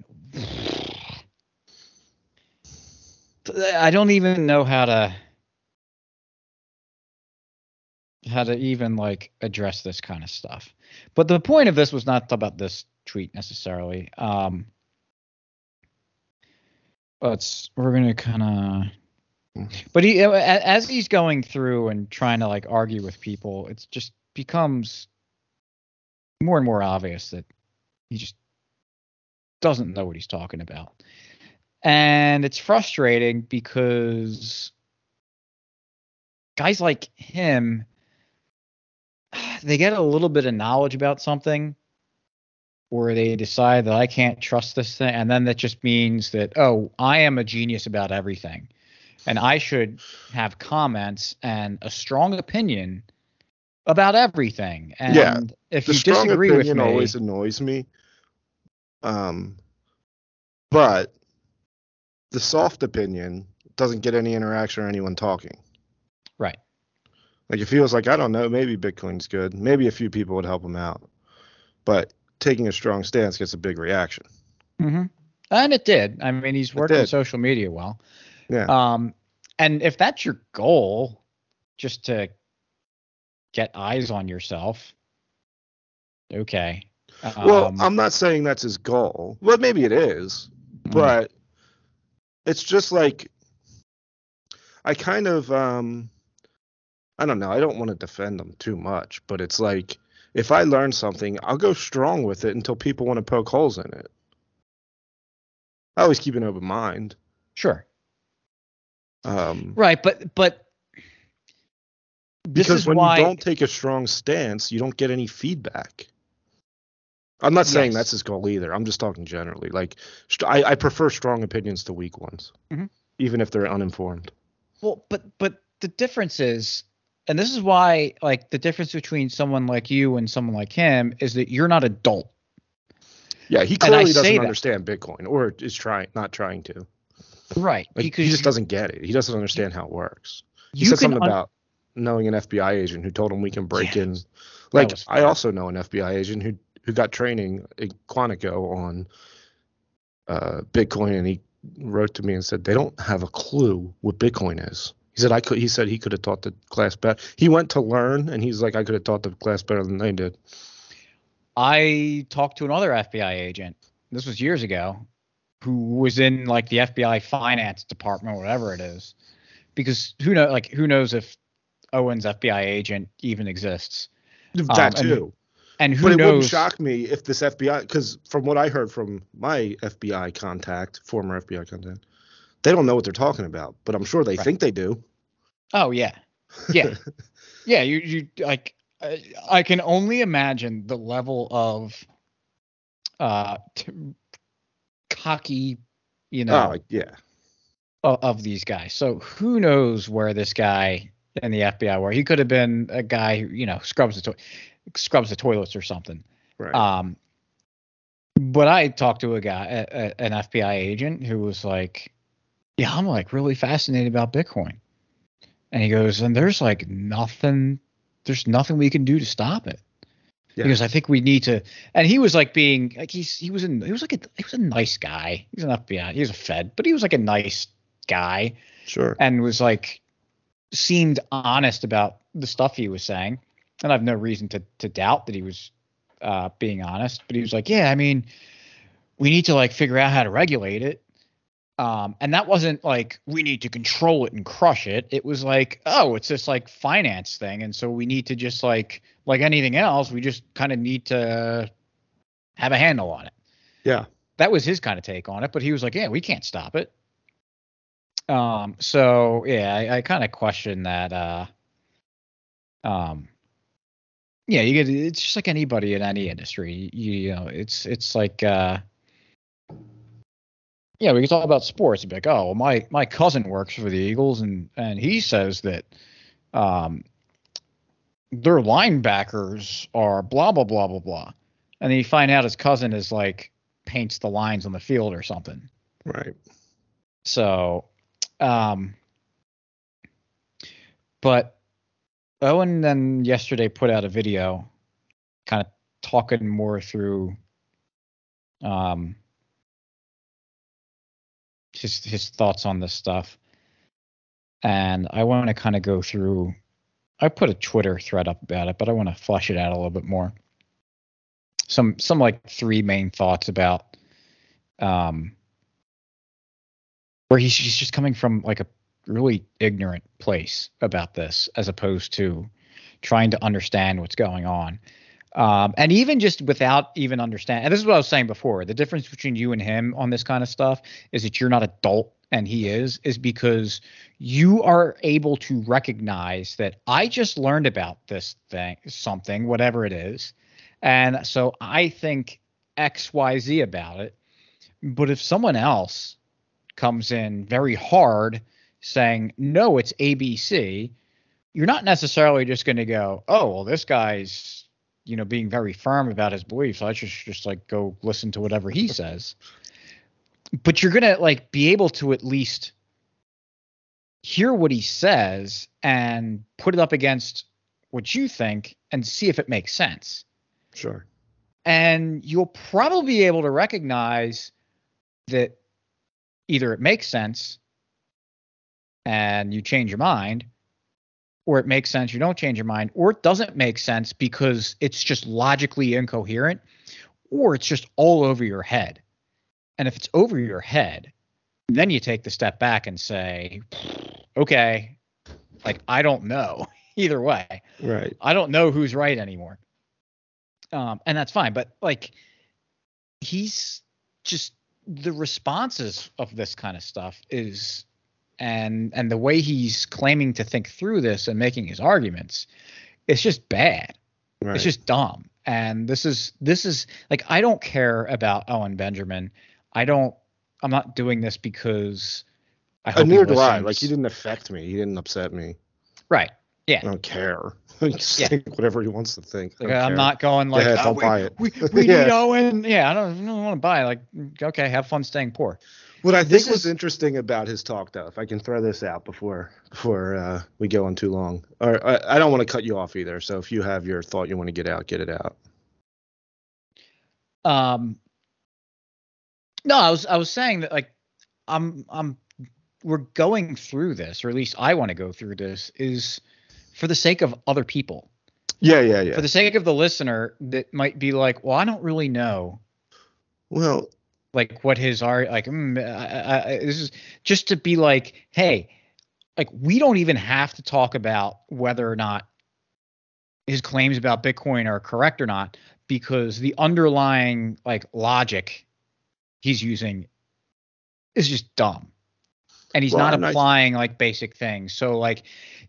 A: I don't even know how to how to even like address this kind of stuff. But the point of this was not about this tweet necessarily. Um, but we're gonna kind of. But he, as he's going through and trying to like argue with people, it just becomes more and more obvious that he just doesn't know what he's talking about. And it's frustrating because guys like him, they get a little bit of knowledge about something or they decide that I can't trust this thing. And then that just means that, oh, I am a genius about everything. And I should have comments and a strong opinion about everything. And
B: yeah,
A: if
B: the
A: you
B: strong
A: disagree with
B: opinion
A: me,
B: always annoys me. Um, but the soft opinion doesn't get any interaction or anyone talking.
A: Right.
B: Like it feels like, I don't know, maybe Bitcoin's good. Maybe a few people would help him out. But taking a strong stance gets a big reaction.
A: Mm-hmm. And it did. I mean, he's working social media well.
B: Yeah.
A: Um, and if that's your goal, just to get eyes on yourself, okay. Um,
B: well, I'm not saying that's his goal. Well, maybe it is, but mm. it's just like I kind of um I don't know. I don't want to defend him too much, but it's like if I learn something, I'll go strong with it until people want to poke holes in it. I always keep an open mind.
A: Sure.
B: Um,
A: right, but but
B: because when
A: why...
B: you don't take a strong stance, you don't get any feedback. I'm not saying yes. that's his goal either. I'm just talking generally. Like I, I prefer strong opinions to weak ones, mm-hmm. even if they're uninformed.
A: Well, but but the difference is, and this is why, like the difference between someone like you and someone like him is that you're not adult.
B: Yeah, he clearly doesn't understand Bitcoin, or is trying not trying to.
A: Right,
B: like,
A: because
B: he just doesn't get it. He doesn't understand how it works. He said something un- about knowing an F B I agent who told him we can break yeah, in. Like I also know an F B I agent who who got training at Quantico on uh, Bitcoin, and he wrote to me and said they don't have a clue what Bitcoin is. He said I could. He said he could have taught the class better. He went to learn, and he's like, I could have taught the class better than they did.
A: I talked to another F B I agent. This was years ago, who was in like the F B I finance department, whatever it is, because who know, like who knows if Owen's F B I agent even exists?
B: That um, too.
A: And, and who
B: but it
A: knows?
B: wouldn't shock me if this F B I, because from what I heard from my F B I contact, former F B I contact, They don't know what they're talking about, but I'm sure they
A: Right.
B: think they do.
A: Oh yeah, yeah, yeah. You you like I, I can only imagine the level of uh t- cocky, you know,
B: Oh, yeah.
A: of, of these guys. So who knows where this guy in the F B I were? He could have been a guy who, you know, scrubs the to- scrubs the toilets or something.
B: Right.
A: Um, but I talked to a guy, a, a, an F B I agent, who was like, "Yeah, I'm like really fascinated about Bitcoin," and he goes, "And there's like nothing, there's nothing we can do to stop it."
B: Yeah.
A: Because I think we need to, and he was like being like he's he was in he was like a he was a nice guy. He's an F B I, he was a Fed, but he was like a nice guy.
B: Sure.
A: And was like seemed honest about the stuff he was saying, and I have no reason to to doubt that he was uh, being honest. But he was like, yeah, I mean, we need to like figure out how to regulate it. Um, and that wasn't like we need to control it and crush it. It was like, oh, it's this like finance thing, and so we need to just like like anything else, we just kind of need to have a handle on it.
B: Yeah.
A: That was his kind of take on it. But he was like, yeah, we can't stop it. Um, so yeah, I, I kind of question that. Uh, um, yeah, you get it's just like anybody in any industry. You, you know, it's it's like uh, yeah, we can talk about sports. You'd be like, oh, well, my my cousin works for the Eagles, and and he says that um, their linebackers are blah blah blah blah blah, and then you find out his cousin is like paints the lines on the field or something.
B: Right.
A: So, um, but Owen then yesterday put out a video kind of talking more through um, his his thoughts on this stuff. And I want to kind of go through, I put a Twitter thread up about it, but I want to flesh it out a little bit more. Some some like three main thoughts about um, where he's, he's just coming from like a really ignorant place about this, as opposed to trying to understand what's going on. Um, and even just without even understanding, and this is what I was saying before, the difference between you and him on this kind of stuff is that you're not adult and he is, is because you are able to recognize that I just learned about this thing, something, whatever it is. And so I think X, Y, Z about it. But if someone else comes in very hard saying, no, it's A B C, you're not necessarily just going to go, oh, well, this guy's, you know, being very firm about his beliefs. I should just like go listen to whatever he says. But you're going to like be able to at least hear what he says and put it up against what you think and see if it makes sense.
B: Sure.
A: And you'll probably be able to recognize that either it makes sense and you change your mind, or it makes sense, you don't change your mind, or it doesn't make sense because it's just logically incoherent, or it's just all over your head. And if it's over your head, then you take the step back and say, okay, like, I don't know either way.
B: Right.
A: I don't know who's right anymore. Um, and that's fine. But like, he's just, the responses of this kind of stuff is, and and the way he's claiming to think through this and making his arguments, it's just bad.
B: Right.
A: It's just dumb. And this is this is like, I don't care about Owen Benjamin. I don't. I'm not doing this because I hope
B: Uh, neither
A: he
B: do I.
A: listens.
B: Like, he didn't affect me. He didn't upset me.
A: Right. Yeah.
B: I don't care. Just
A: Yeah.
B: think whatever he wants to think. I
A: Like,
B: don't
A: I'm
B: care.
A: not going like,
B: ahead,
A: oh,
B: don't
A: we,
B: buy it.
A: we, we
B: Yeah.
A: need Owen. Yeah, I don't, I don't want to buy. Like, okay, have fun staying poor.
B: What I think
A: This
B: was
A: is-
B: interesting about his talk, though, if I can throw this out before before uh, we go on too long, or I, I don't want to cut you off either. So if you have your thought you want to get out, get it out.
A: Um, no, I was I was saying that like I'm I'm we're going through this, or at least I want to go through this, is for the sake of other people,
B: Yeah, yeah, yeah.
A: for the sake of the listener that might be like, well, I don't really know,
B: Well,
A: like what his are like. Mm, I, I, this is just to be like, hey, like we don't even have to talk about whether or not his claims about Bitcoin are correct or not, because the underlying like logic he's using is just dumb. and he's
B: Well,
A: not
B: and I-
A: applying like basic things. So like,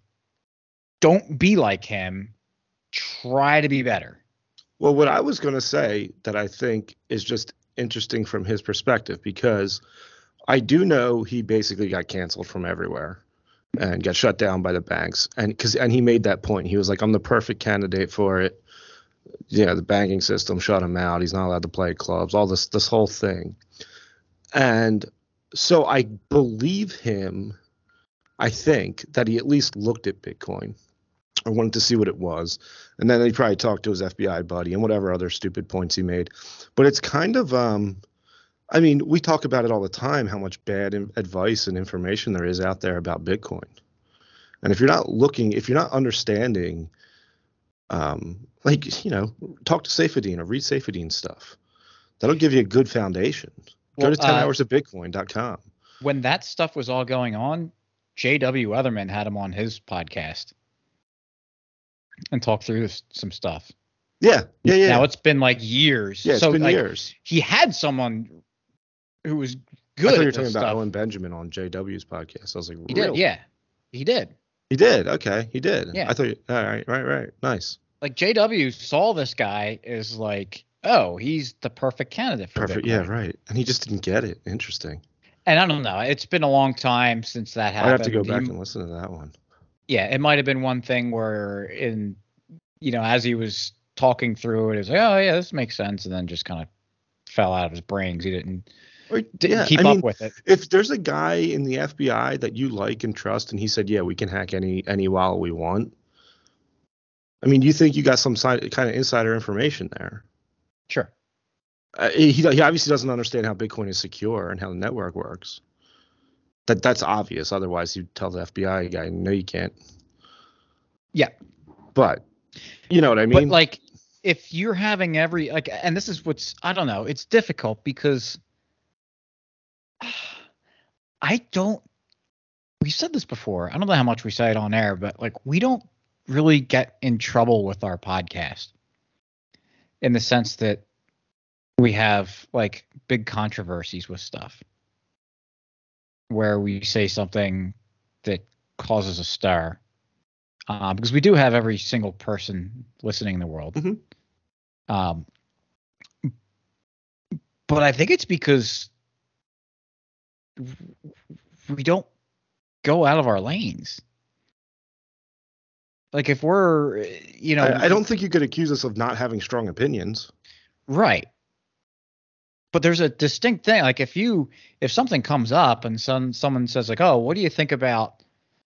A: don't be like him. Try to be better.
B: Well, what I was going to say that I think is just interesting from his perspective, because I do know he basically got canceled from everywhere and got shut down by the banks. And because and he made that point. He was like, I'm the perfect candidate for it. Yeah, the banking system shut him out. He's not allowed to play clubs, all this this whole thing. And so I believe him. I think that he at least looked at Bitcoin or wanted to see what it was. And then he probably talked to his F B I buddy and whatever other stupid points he made. But it's kind of, um, I mean, we talk about it all the time, how much bad in- advice and information there is out there about Bitcoin. And if you're not looking, if you're not understanding, um, like, you know, talk to Saifedean or read Saifedean stuff. That'll give you a good foundation.
A: Well,
B: Go to ten
A: uh,
B: hours of bitcoin dot com.
A: When that stuff was all going on, J W Otherman had him on his podcast and talked through this, some stuff.
B: Yeah, yeah, yeah.
A: Now it's been like years.
B: yeah, it's
A: so
B: been
A: like,
B: years.
A: he had someone who was
B: I
A: good
B: thought you
A: at
B: were
A: this
B: talking about
A: stuff.
B: Owen Benjamin on J W's podcast. I was like,
A: He
B: really?
A: did, yeah. He did.
B: He did. Okay, he did.
A: Yeah.
B: I thought. You, all right, right, right. Nice.
A: Like J W saw this guy as like, oh, he's the perfect candidate for
B: Perfect.
A: Bitcoin.
B: Yeah, right. And he just didn't get it. Interesting.
A: And I don't know. It's been a long time since that
B: I'd
A: happened.
B: have to go back
A: He-
B: and listen to that one.
A: yeah, it might have been one thing where in, you know, as he was talking through it, it was like, oh yeah, this makes sense, and then just kind of fell out of his brains. He didn't
B: Or,
A: didn't
B: yeah,
A: keep
B: I
A: up
B: mean,
A: with it.
B: if there's a guy in the F B I that you like and trust, and he said, "Yeah, we can hack any any wallet we want," I mean, you think you got some side, kind of insider information there?
A: Sure.
B: Uh, he he obviously doesn't understand how Bitcoin is secure and how the network works. That that's obvious. Otherwise, you'd tell the F B I guy, "No, you can't."
A: Yeah.
B: But you know what I mean?
A: But like, if you're having every like, and this is what's I don't know, it's difficult because I don't. We said this before. I don't know how much we say it on air, but like, we don't really get in trouble with our podcast in the sense that we have like big controversies with stuff where we say something that causes a stir. Uh, because we do have every single person listening in the world.
B: Mhm.
A: Um, but I think it's because we don't go out of our lanes. Like if we're, you know,
B: I, I don't think you could accuse us of not having strong opinions.
A: right. But there's a distinct thing. Like if you, if something comes up and some someone says like, oh, what do you think about,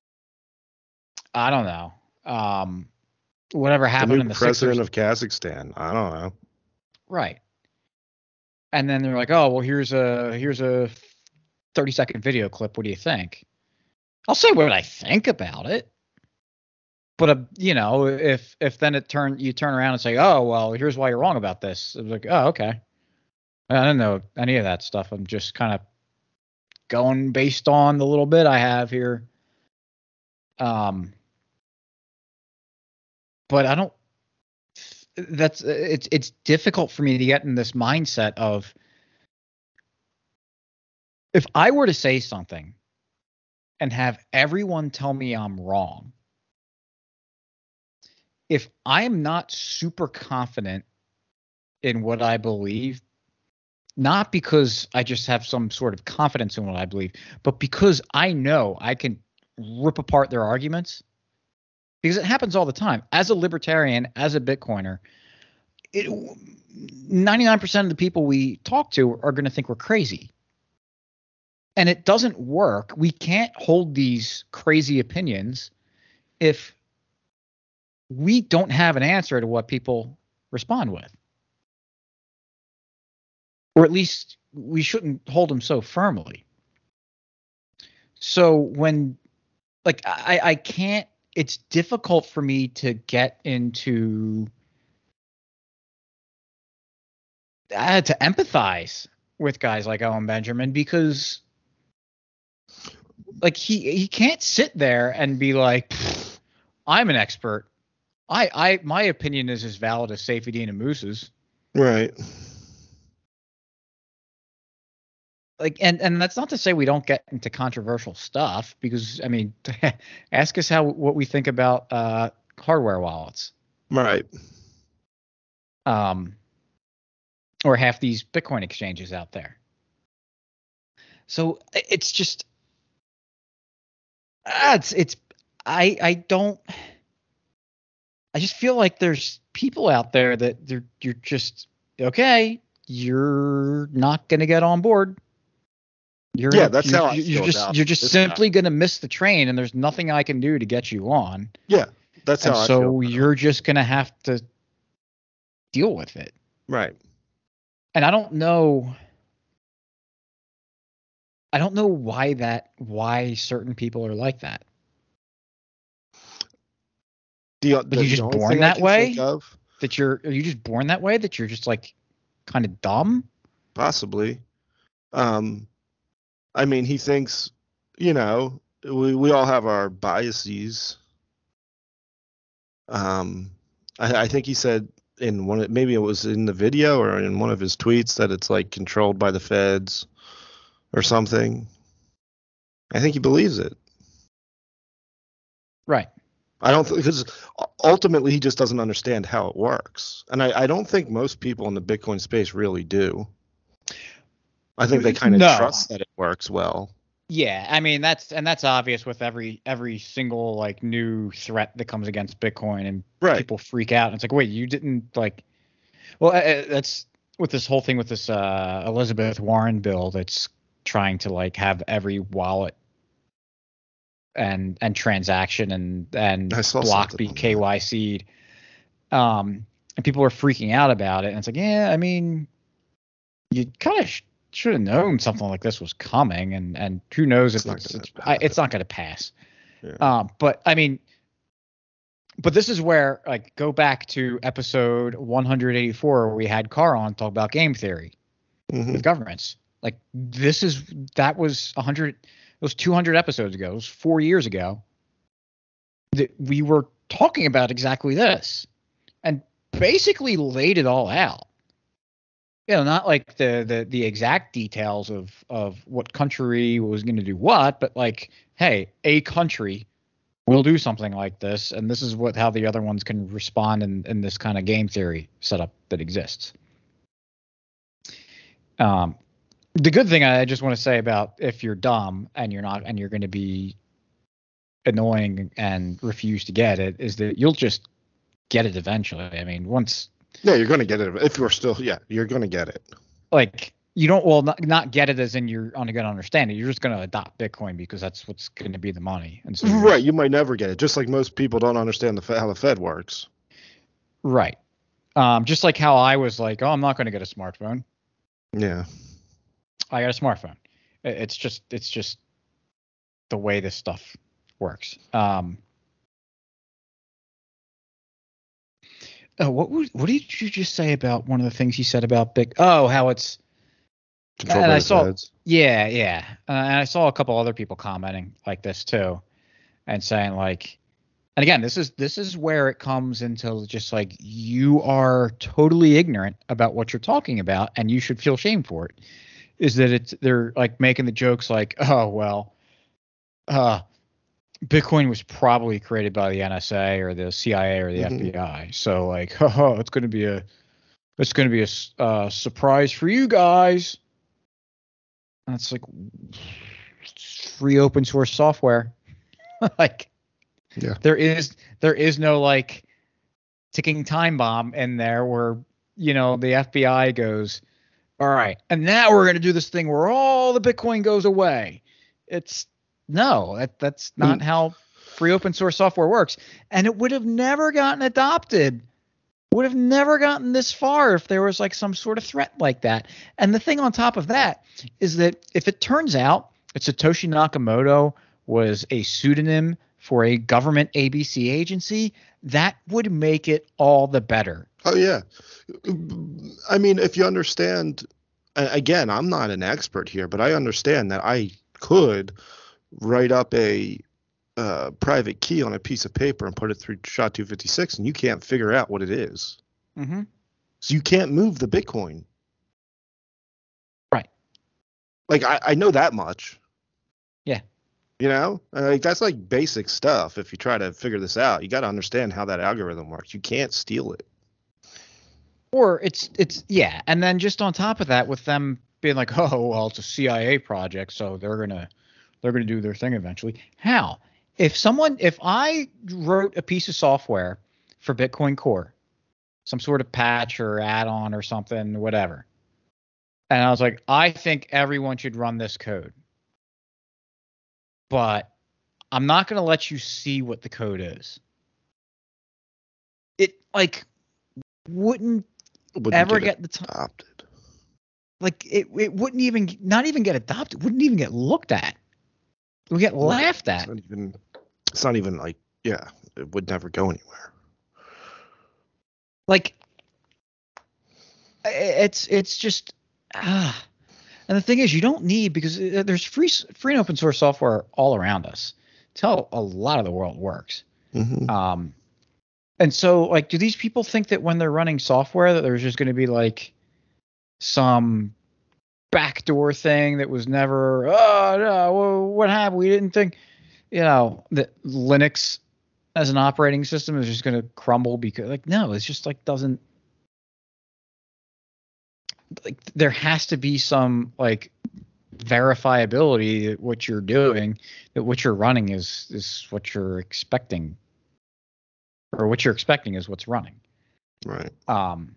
A: I don't know, um, whatever
B: The
A: happened
B: new
A: in the
B: president
A: Sixers,
B: of Kazakhstan. I don't know.
A: right? And then they're like, oh, well, here's a here's a thirty second video clip. What do you think? I'll say what I think about it. But uh, you know, if if then it turn you turn around and say, oh, well, here's why you're wrong about this. It's like, oh, okay. I don't know any of that stuff. I'm just kind of going based on the little bit I have here. Um, but I don't. That's it's it's difficult for me to get in this mindset of if I were to say something and have everyone tell me I'm wrong. If I am not super confident in what I believe, not because I just have some sort of confidence in what I believe, but because I know I can rip apart their arguments, because it happens all the time. As a libertarian, as a Bitcoiner, it, ninety-nine percent of the people we talk to are going to think we're crazy. And it doesn't work. We can't hold these crazy opinions if we don't have an answer to what people respond with. Or at least we shouldn't hold them so firmly. So when, like, I, I can't, it's difficult for me to get into, uh, to empathize with guys like Owen Benjamin because, like, he, he can't sit there and be like, I'm an expert. I, I, my opinion is as valid as Saifedean and Moose's.
B: Right.
A: like, and and that's not to say we don't get into controversial stuff, because I mean, ask us how what we think about uh, hardware wallets,
B: Right.
A: um, or half these Bitcoin exchanges out there. So it's just, ah, it's it's I I don't. I just feel like there's people out there that they're you're just okay. You're not gonna get on board. You're
B: Yeah,
A: gonna,
B: that's
A: you're,
B: how I
A: you're
B: feel
A: just
B: about
A: you're just
B: this
A: simply
B: guy.
A: gonna miss the train, and there's nothing I can do to get you on.
B: Yeah, that's
A: And
B: how I feel.
A: so you're just gonna have to deal with it.
B: Right.
A: And I don't know. I don't know why that why certain people are like that.
B: The,
A: Like,
B: the,
A: you
B: the
A: just
B: only
A: born
B: thing I
A: that
B: can think
A: way?
B: of,
A: That you're are you just born that way? That you're just like kind of dumb?
B: possibly, um, I mean, he thinks, you know, we, we all have our biases. Um, I, I think he said in one, of- maybe it was in the video or in one of his tweets, that it's like controlled by the feds or something. I think he believes it.
A: Right.
B: I don't think, because ultimately he just doesn't understand how it works, and I, I don't think most people in the Bitcoin space really do. I think they kind of
A: No.
B: trust that it works well.
A: Yeah, I mean that's and that's obvious with every every single like new threat that comes against Bitcoin, and
B: Right.
A: people freak out. And it's like, wait, you didn't like. Well, uh, that's with this whole thing with this uh, Elizabeth Warren bill that's trying to like have every wallet and and transaction and and
B: I saw
A: block
B: something
A: be
B: on that.
A: K Y C'd. Um, and people are freaking out about it. And it's like, yeah, I mean, you kind of sh- should have known something like this was coming, and and who knows
B: It's
A: if
B: not
A: it's
B: gonna
A: it's, I, it's
B: happen.
A: not going to pass.
B: Yeah.
A: Um, but I mean, but this is where like go back to episode one eighty-four where we had Carl on talk about game theory
B: Mhm.
A: with governments. Like this is that was one hundred, it was two hundred episodes ago. It was four years ago that we were talking about exactly this, and basically laid it all out. You know, not like the the the exact details of of what country was going to do what, but like, hey, a country will do something like this, and this is what how the other ones can respond in in this kind of game theory setup that exists. Um, the good thing I just want to say about if you're dumb and you're not and you're going to be annoying and refuse to get it is that you'll just get it eventually. I mean, once
B: Yeah, you're gonna get it if you're still. Yeah, you're gonna get it.
A: like you don't well not, not get it as in you're going to understand it. You're just going to adopt Bitcoin because that's what's going to be the money. And so
B: Right, just, you might never get it. Just like most people don't understand the how the Fed works.
A: Right. Um, just like how I was like, oh, I'm not going to get a smartphone.
B: Yeah.
A: I got a smartphone. It's just it's just the way this stuff works. Um, oh, what what did you just say about one of the things you said about big? Oh, how it's
B: Controlled
A: and
B: by
A: I
B: the
A: saw
B: feds.
A: yeah yeah, uh, and I saw a couple other people commenting like this too, and saying like, and again, this is this is where it comes into just like you are totally ignorant about what you're talking about, and you should feel shame for it. Is that it's they're like making the jokes like, oh well, uh, Bitcoin was probably created by the N S A or the C I A or the
B: Mhm.
A: F B I, so like, haha, it's going to be a it's going to be a s- uh, surprise for you guys. And it's like it's free open source software. Like
B: Yeah.
A: there is there is no like ticking time bomb in there where you know the F B I goes, all right, and now we're going to do this thing where all the Bitcoin goes away. It's no, that that's not
B: Mm.
A: how free open source software works, and it would have never gotten adopted. Would have never gotten this far if there was like some sort of threat like that. And the thing on top of that is that if it turns out that Satoshi Nakamoto was a pseudonym for a government A B C agency, that would make it all the better.
B: Oh yeah. I mean, if you understand, again, I'm not an expert here, but I understand that I could write up a uh, private key on a piece of paper and put it through S H A two fifty-six, and you can't figure out what it is.
A: Mm-hmm.
B: So you can't move the Bitcoin.
A: Right.
B: Like I, I know that much.
A: Yeah.
B: You know, Uh, like that's like basic stuff. If you try to figure this out, you got to understand how that algorithm works. You can't steal it.
A: Or it's it's yeah, and then just on top of that, with them being like, oh well, it's a C I A project, so they're gonna they're gonna do their thing eventually. How? If someone if I wrote a piece of software for Bitcoin Core, some sort of patch or add-on or something, whatever, and I was like, I think everyone should run this code, but I'm not gonna let you see what the code is. It like wouldn't
B: Wouldn't
A: ever
B: get
A: get the time.
B: adopted.
A: Like it, it wouldn't even, not even get adopted. Wouldn't even get looked at. It would get laughed
B: It's
A: at.
B: not even. It's not even like yeah. It would never go anywhere.
A: Like i- it's it's just ah. And the thing is, you don't need, because uh, there's free free and open source software all around us. It's how a lot of the world works.
B: Mm-hmm.
A: Um, and so like, do these people think that when they're running software that there's just going to be like some backdoor thing that was never, oh no, well, what happened? We didn't think, you know, that Linux as an operating system is just going to crumble because, like, no, it's just like doesn't, like, there has to be some like verifiability that what you're doing, that what you're running is is what you're expecting, or what you're expecting is what's running.
B: Right.
A: Um,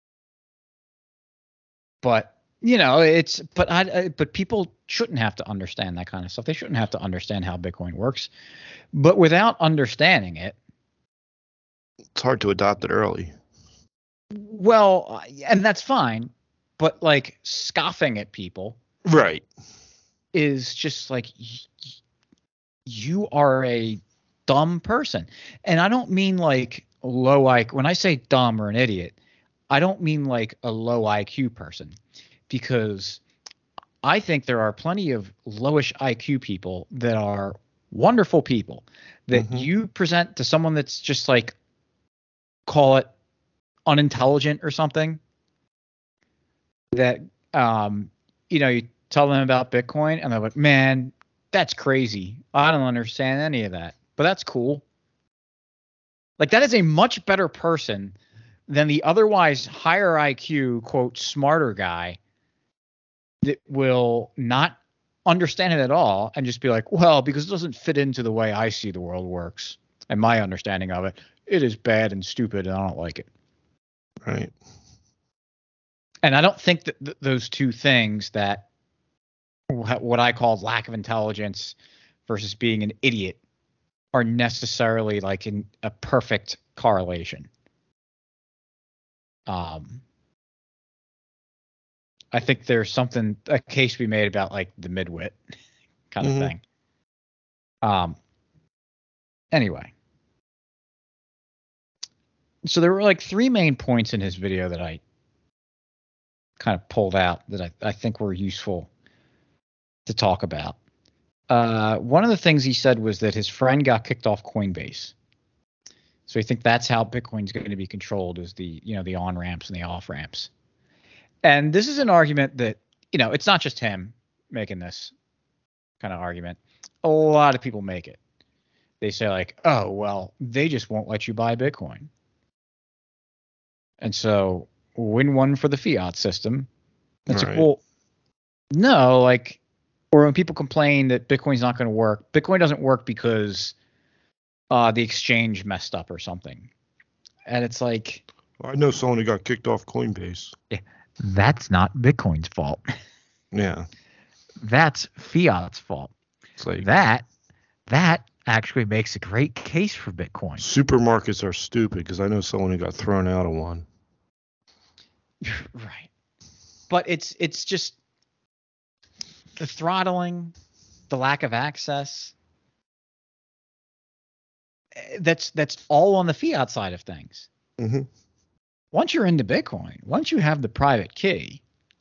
A: but you know, it's but I, I but people shouldn't have to understand that kind of stuff. They shouldn't have to understand how Bitcoin works. But without understanding it,
B: It's hard to adopt it early.
A: well, and that's fine. But like scoffing at people,
B: Right.
A: is just like y- you are a dumb person. And I don't mean like low I Q. When I say dumb or an idiot, I don't mean like a low I Q person, because I think there are plenty of lowish I Q people that are wonderful people that
B: Mhm.
A: you present to someone that's just like, call it unintelligent or something, that um you know, you tell them about Bitcoin and they're like, man, that's crazy. I don't understand any of that. But that's cool. Like, that is a much better person than the otherwise higher I Q, quote, smarter guy that will not understand it at all and just be like, well, because it doesn't fit into the way I see the world works and my understanding of it, it is bad and stupid and I don't like it.
B: Right.
A: And I don't think that th- those two things, that wh- what I call lack of intelligence versus being an idiot, are necessarily like in a perfect correlation. Um, I think there's something, a case to be made about like the midwit kind
B: Mhm.
A: of thing. Um, anyway, so there were like three main points in his video that I kind of pulled out that I, I think were useful to talk about. Uh, one of the things he said was that his friend got kicked off Coinbase. So I think that's how Bitcoin's going to be controlled, is the, you know, the on ramps and the off ramps. And this is an argument that, you know, it's not just him making this kind of argument. A lot of people make it. They say like, oh, well, they just won't let you buy Bitcoin. And so win one for the fiat system. It's
B: Right.
A: like, well, no, like, or when people complain that Bitcoin's not going to work, Bitcoin doesn't work because uh, the exchange messed up or something. And it's like,
B: I know someone who got kicked off Coinbase.
A: yeah, that's not Bitcoin's fault.
B: Yeah.
A: That's fiat's fault.
B: It's like
A: That that actually makes a great case for Bitcoin.
B: supermarkets are stupid, because I know someone who got thrown out of one.
A: Right. But it's it's just the throttling, the lack of access. eh, That's that's all on the fiat side of things.
B: Mm-hmm.
A: Once you're into Bitcoin, once you have the private key,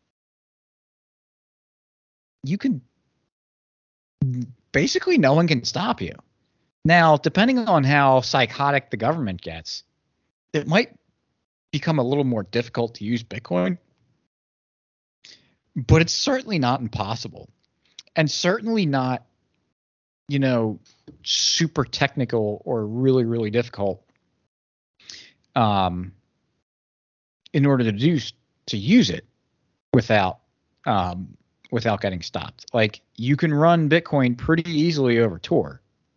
A: you can basically, no one can stop you. Now, depending on how psychotic the government gets, it might become a little more difficult to use Bitcoin. but it's certainly not impossible, and certainly not, you know, super technical or really, really difficult. Um, in order to do to use it without um, without getting stopped. Like, you can run Bitcoin pretty easily over Tor.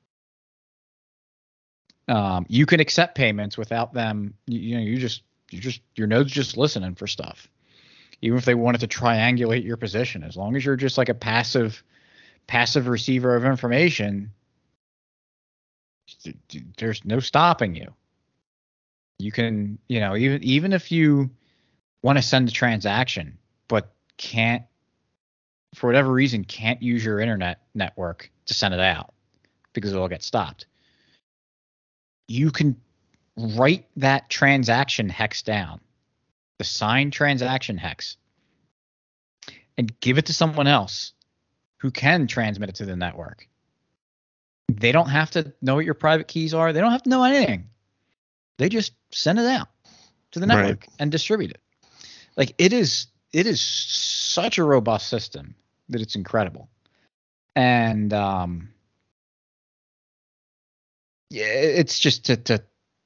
A: Um, you can accept payments without them. You, you know, you just you just your node's just listening for stuff, even if they wanted to triangulate your position. As long as you're just like a passive passive receiver of information, there's no stopping you. You can, you know, even even if you want to send a transaction but can't, for whatever reason, can't use your internet network to send it out because it'll get stopped, you can write that transaction hex down, the signed transaction hex, and give it to someone else who can transmit it to the network. They don't have to know what your private keys are. They don't have to know anything. They just send it out to the network right. and distribute it. Like, it is, it is such a robust system that it's incredible. And um, yeah, it's just to, to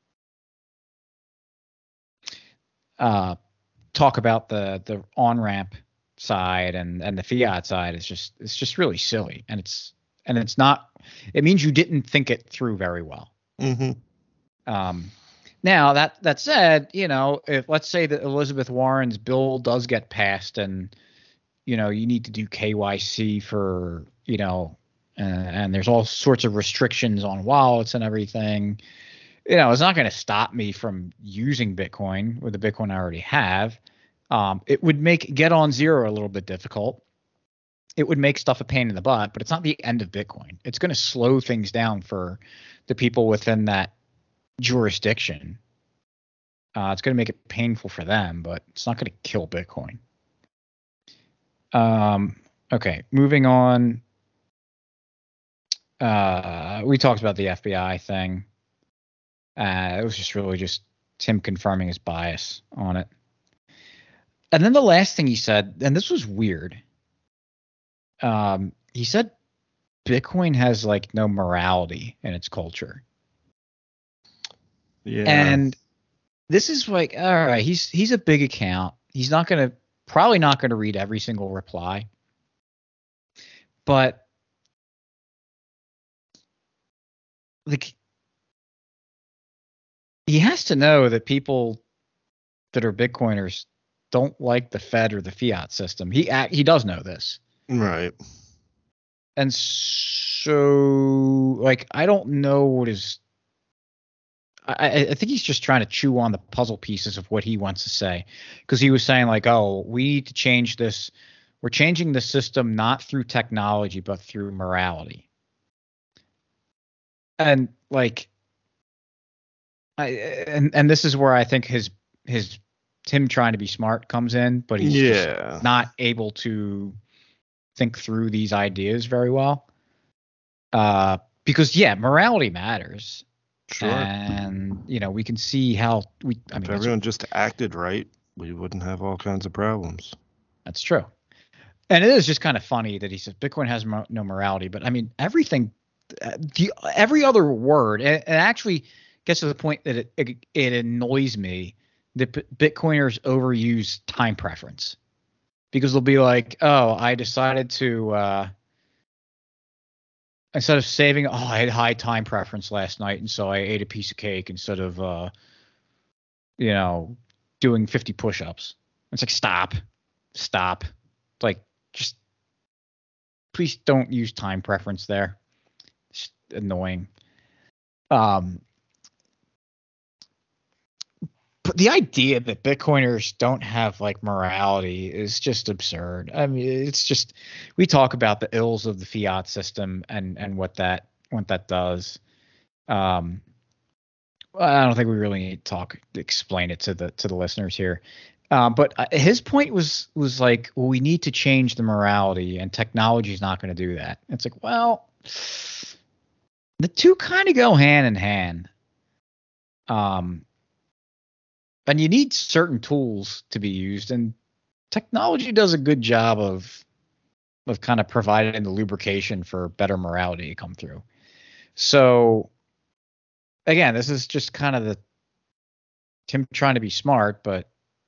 A: uh, talk about the the on ramp side and and the fiat side is just it's just really silly, and it's and it's not. It means you didn't think it through very well.
B: Mm-hmm.
A: Um, now that that said, you know, if let's say that Elizabeth Warren's bill does get passed, and you know you need to do K Y C for, you know, uh, and there's all sorts of restrictions on wallets and everything. You know, it's not going to stop me from using Bitcoin with the Bitcoin I already have. Um, it would make get on zero a little bit difficult. It would make stuff a pain in the butt, but it's not the end of Bitcoin. It's going to slow things down for the people within that jurisdiction. Uh, it's going to make it painful for them, but it's not going to kill Bitcoin. Um, okay, moving on. Uh, we talked about the F B I thing. Uh, it was just really just Tim confirming his bias on it. And then the last thing he said, and this was weird. Um, he said Bitcoin has like no morality in its culture.
B: Yeah.
A: And this is like, all right, he's he's a big account. He's not gonna probably not gonna read every single reply. But like, he has to know that people that are Bitcoiners don't like the Fed or the fiat system. He he does know this.
B: Right.
A: And so, like, I don't know what is. I, I think he's just trying to chew on the puzzle pieces of what he wants to say, because he was saying like, oh, we need to change this. We're changing the system not through technology, but through morality. And like, I and and this is where I think his his him trying to be smart comes in, but he's
B: yeah.
A: just not able to think through these ideas very well. Uh, because yeah, morality matters.
B: Sure.
A: And you know, we can see how we. I
B: if
A: mean,
B: everyone just acted right, we wouldn't have all kinds of problems.
A: That's true. And it is just kind of funny that he says Bitcoin has mo- no morality, but I mean, everything, uh, the every other word, it, it actually gets to the point that it it, it annoys me that B- Bitcoiners overuse time preference, because they'll be like, oh, I decided to. Uh, Instead of saving, oh, I had high time preference last night, and so I ate a piece of cake instead of, uh, you know, doing fifty push-ups. It's like, stop, stop. It's like, just please don't use time preference there. It's annoying. Um, but the idea that Bitcoiners don't have like morality is just absurd. I mean, it's just, we talk about the ills of the fiat system and and what that what that does. Um, I don't think we really need to talk explain it to the to the listeners here. Um, but his point was was like, well, we need to change the morality, and technology is not going to do that. It's like, well, the two kind of go hand in hand. Um, and you need certain tools to be used, and technology does a good job of of kind of providing the lubrication for better morality to come through. So again, this is just kind of the Tim trying to be smart, but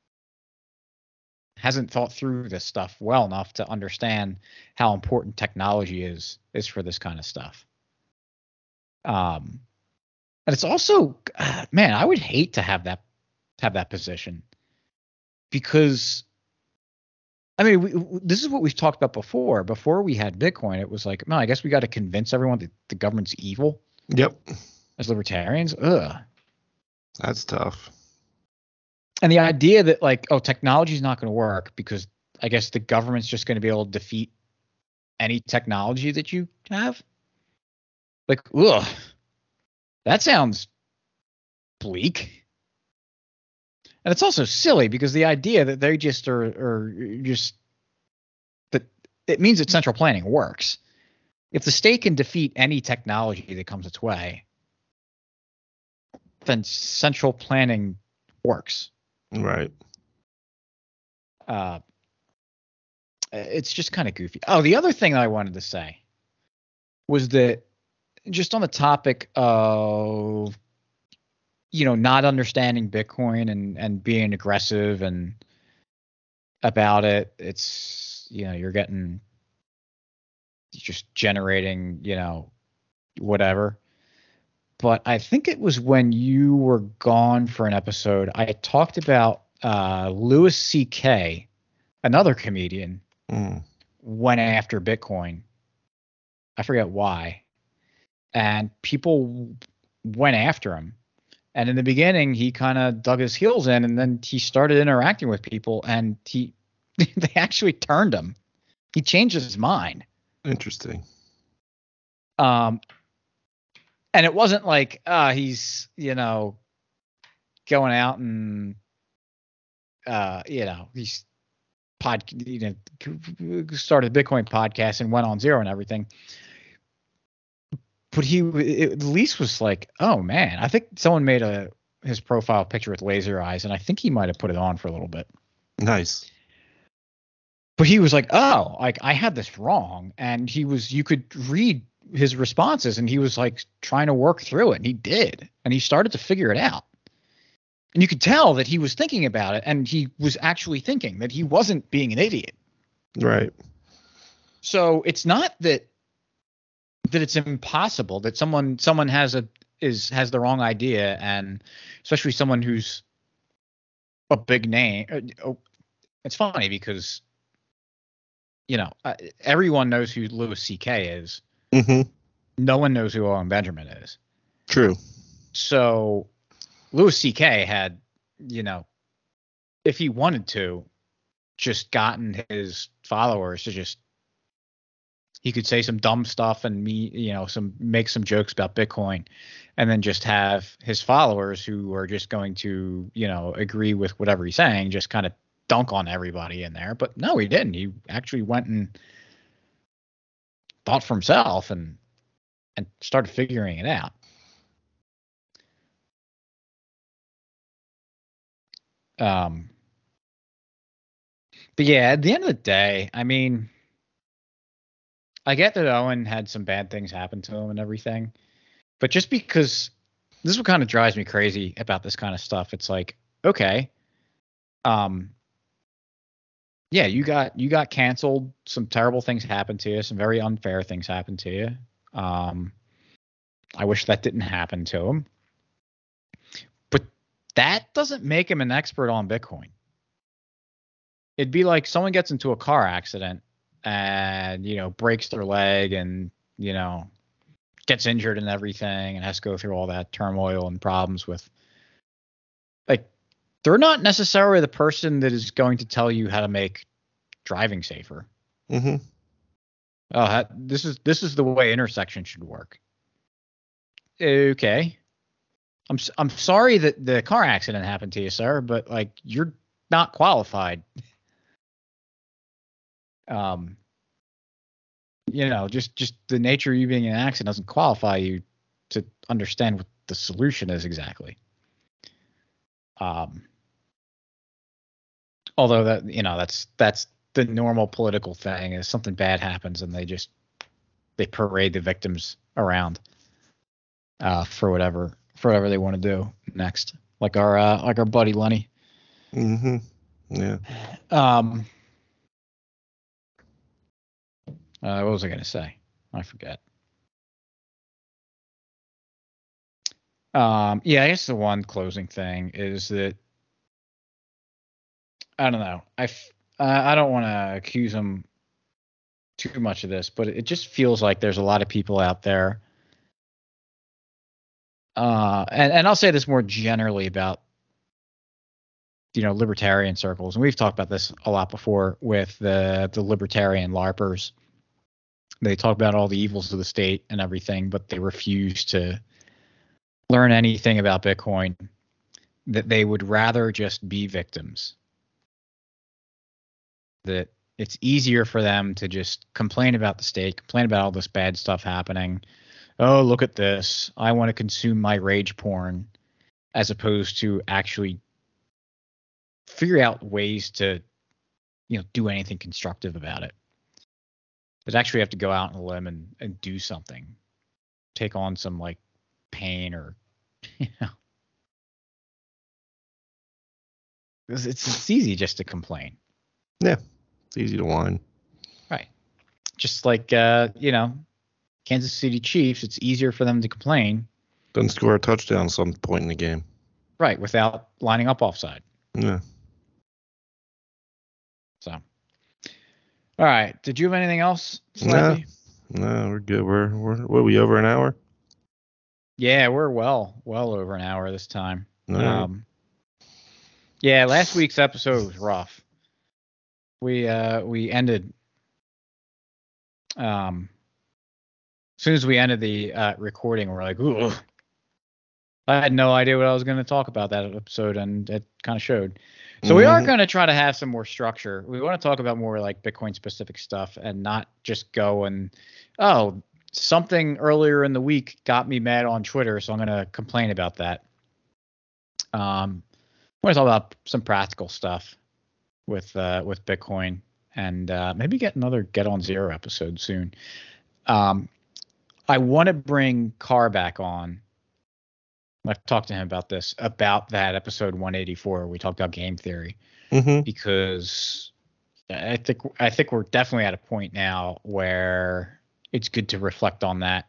A: hasn't thought through this stuff well enough to understand how important technology is is for this kind of stuff. Um, and it's also, uh, man, I would hate to have that have that position, because I mean, we, we, this is what we've talked about before. Before we had Bitcoin, it was like, no, I guess we got to convince everyone that the government's evil.
B: Yep.
A: As libertarians, ugh,
B: that's tough.
A: And the idea that, like, oh, technology is not going to work because I guess the government's just going to be able to defeat any technology that you have. Like, ugh, that sounds bleak. And it's also silly because the idea that they just are, are just that it means that central planning works. If the state can defeat any technology that comes its way, then central planning works.
B: Right.
A: Uh, it's just kind of goofy. Oh, the other thing I wanted to say was that just on the topic of, you know, not understanding Bitcoin and, and being aggressive and about it, it's, you know, you're getting just generating, you know, whatever. But I think it was when you were gone for an episode, I talked about uh, Louis C K, another comedian,
B: mm.
A: went after Bitcoin. I forget why. And people went after him. And in the beginning, he kind of dug his heels in, and then he started interacting with people, and he they actually turned him. He changed his mind.
B: Interesting.
A: Um. And it wasn't like, uh, he's, you know, going out and, uh, you know, he's pod, you know, started a Bitcoin podcast and went on zero and everything. But he it, at least was like, oh man, I think someone made a his profile picture with laser eyes, and I think he might have put it on for a little bit.
B: Nice.
A: But he was like, oh, like I had this wrong, and he was, you could read his responses, and he was like trying to work through it, and he did, and he started to figure it out, and you could tell that he was thinking about it, and he was actually thinking that he wasn't being an idiot.
B: Right.
A: So it's not that that it's impossible that someone someone has a is has the wrong idea, and especially someone who's a big name. It's funny because, you know, everyone knows who Louis C K is.
B: Mm-hmm.
A: No one knows who Owen Benjamin is.
B: True.
A: So Louis C K had, you know, if he wanted to, just gotten his followers to just, he could say some dumb stuff and me, you know, some make some jokes about Bitcoin, and then just have his followers who are just going to, you know, agree with whatever he's saying, just kind of dunk on everybody in there. But no, he didn't. He actually went and thought for himself and and started figuring it out. Um, but yeah, at the end of the day, I mean, I get that Owen had some bad things happen to him and everything, but just because this is what kind of drives me crazy about this kind of stuff. It's like, okay, um, yeah, you got you got canceled. Some terrible things happened to you. Some very unfair things happened to you. Um, I wish that didn't happen to him. But that doesn't make him an expert on Bitcoin. It'd be like someone gets into a car accident and, you know, breaks their leg and, you know, gets injured and everything and has to go through all that turmoil and problems with, like, they're not necessarily the person that is going to tell you how to make driving safer.
B: Mm-hmm.
A: Oh, this is this is the way intersection should work. Okay, I'm I'm sorry that the car accident happened to you, sir, but like you're not qualified. Um, you know, just just the nature of you being in an accident doesn't qualify you to understand what the solution is exactly. Um. Although that, you know, that's that's the normal political thing is something bad happens and they just they parade the victims around uh, for whatever for whatever they want to do next. Like our uh, like our buddy Lenny.
B: Mm-hmm. Yeah.
A: Um. Uh, what was I gonna say? I forget. Um. Yeah, I guess the one closing thing is that I don't know. I f- uh, I don't want to accuse him too much of this, but it just feels like there's a lot of people out there. Uh, and, and I'll say this more generally about, you know, libertarian circles. And we've talked about this a lot before with the, the libertarian LARPers. They talk about all the evils of the state and everything, but they refuse to learn anything about Bitcoin, that they would rather just be victims. That it's easier for them to just complain about the state, complain about all this bad stuff happening. Oh, look at this. I want to consume my rage porn, as opposed to actually figure out ways to, you know, do anything constructive about it. But actually have to go out on a limb and, and do something. Take on some like pain or, you know. It's, it's, it's easy just to complain.
B: Yeah. It's easy to whine.
A: Right. Just like, uh, you know, Kansas City Chiefs, it's easier for them to complain.
B: Then score a touchdown at some point in the game.
A: Right, without lining up offside.
B: Yeah.
A: So. All right. Did you have anything else,
B: Slappy? No, no, we're good. We're, we're, what, are we over an hour?
A: Yeah, we're well, well over an hour this time.
B: All
A: um, right. Yeah, last week's episode was rough. We, uh, we ended, um, as soon as we ended the uh, recording, we're like, ooh, I had no idea what I was going to talk about that episode, and it kind of showed. So mm-hmm. we are going to try to have some more structure. We want to talk about more like Bitcoin specific stuff and not just go and, oh, something earlier in the week got me mad on Twitter, so I'm going to complain about that. Um, I want to talk about some practical stuff with uh, with Bitcoin, and uh, maybe get another Get on Zero episode soon. Um, I want to bring Carr back on. I've talked to him about this, about that episode one eighty-four where we talked about game theory,
B: mm-hmm.
A: because I think I think we're definitely at a point now where it's good to reflect on that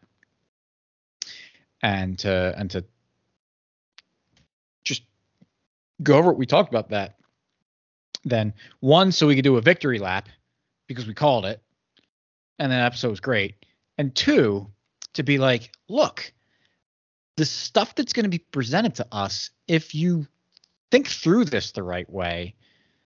A: and to and to just go over what we talked about that. Then one, so we could do a victory lap because we called it, and that episode was great. And two, to be like, look, the stuff that's going to be presented to us, if you think through this the right way,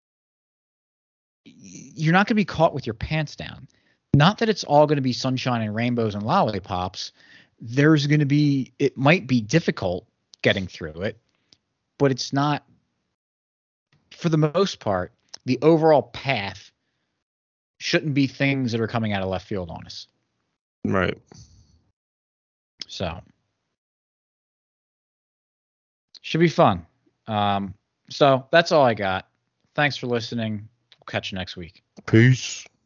A: you're not going to be caught with your pants down. Not that it's all going to be sunshine and rainbows and lollipops. There's going to be, it might be difficult getting through it, but it's not, for the most part, the overall path shouldn't be things that are coming out of left field on us.
B: Right.
A: So. Should be fun. Um, so that's all I got. Thanks for listening. We'll catch you next week.
B: Peace.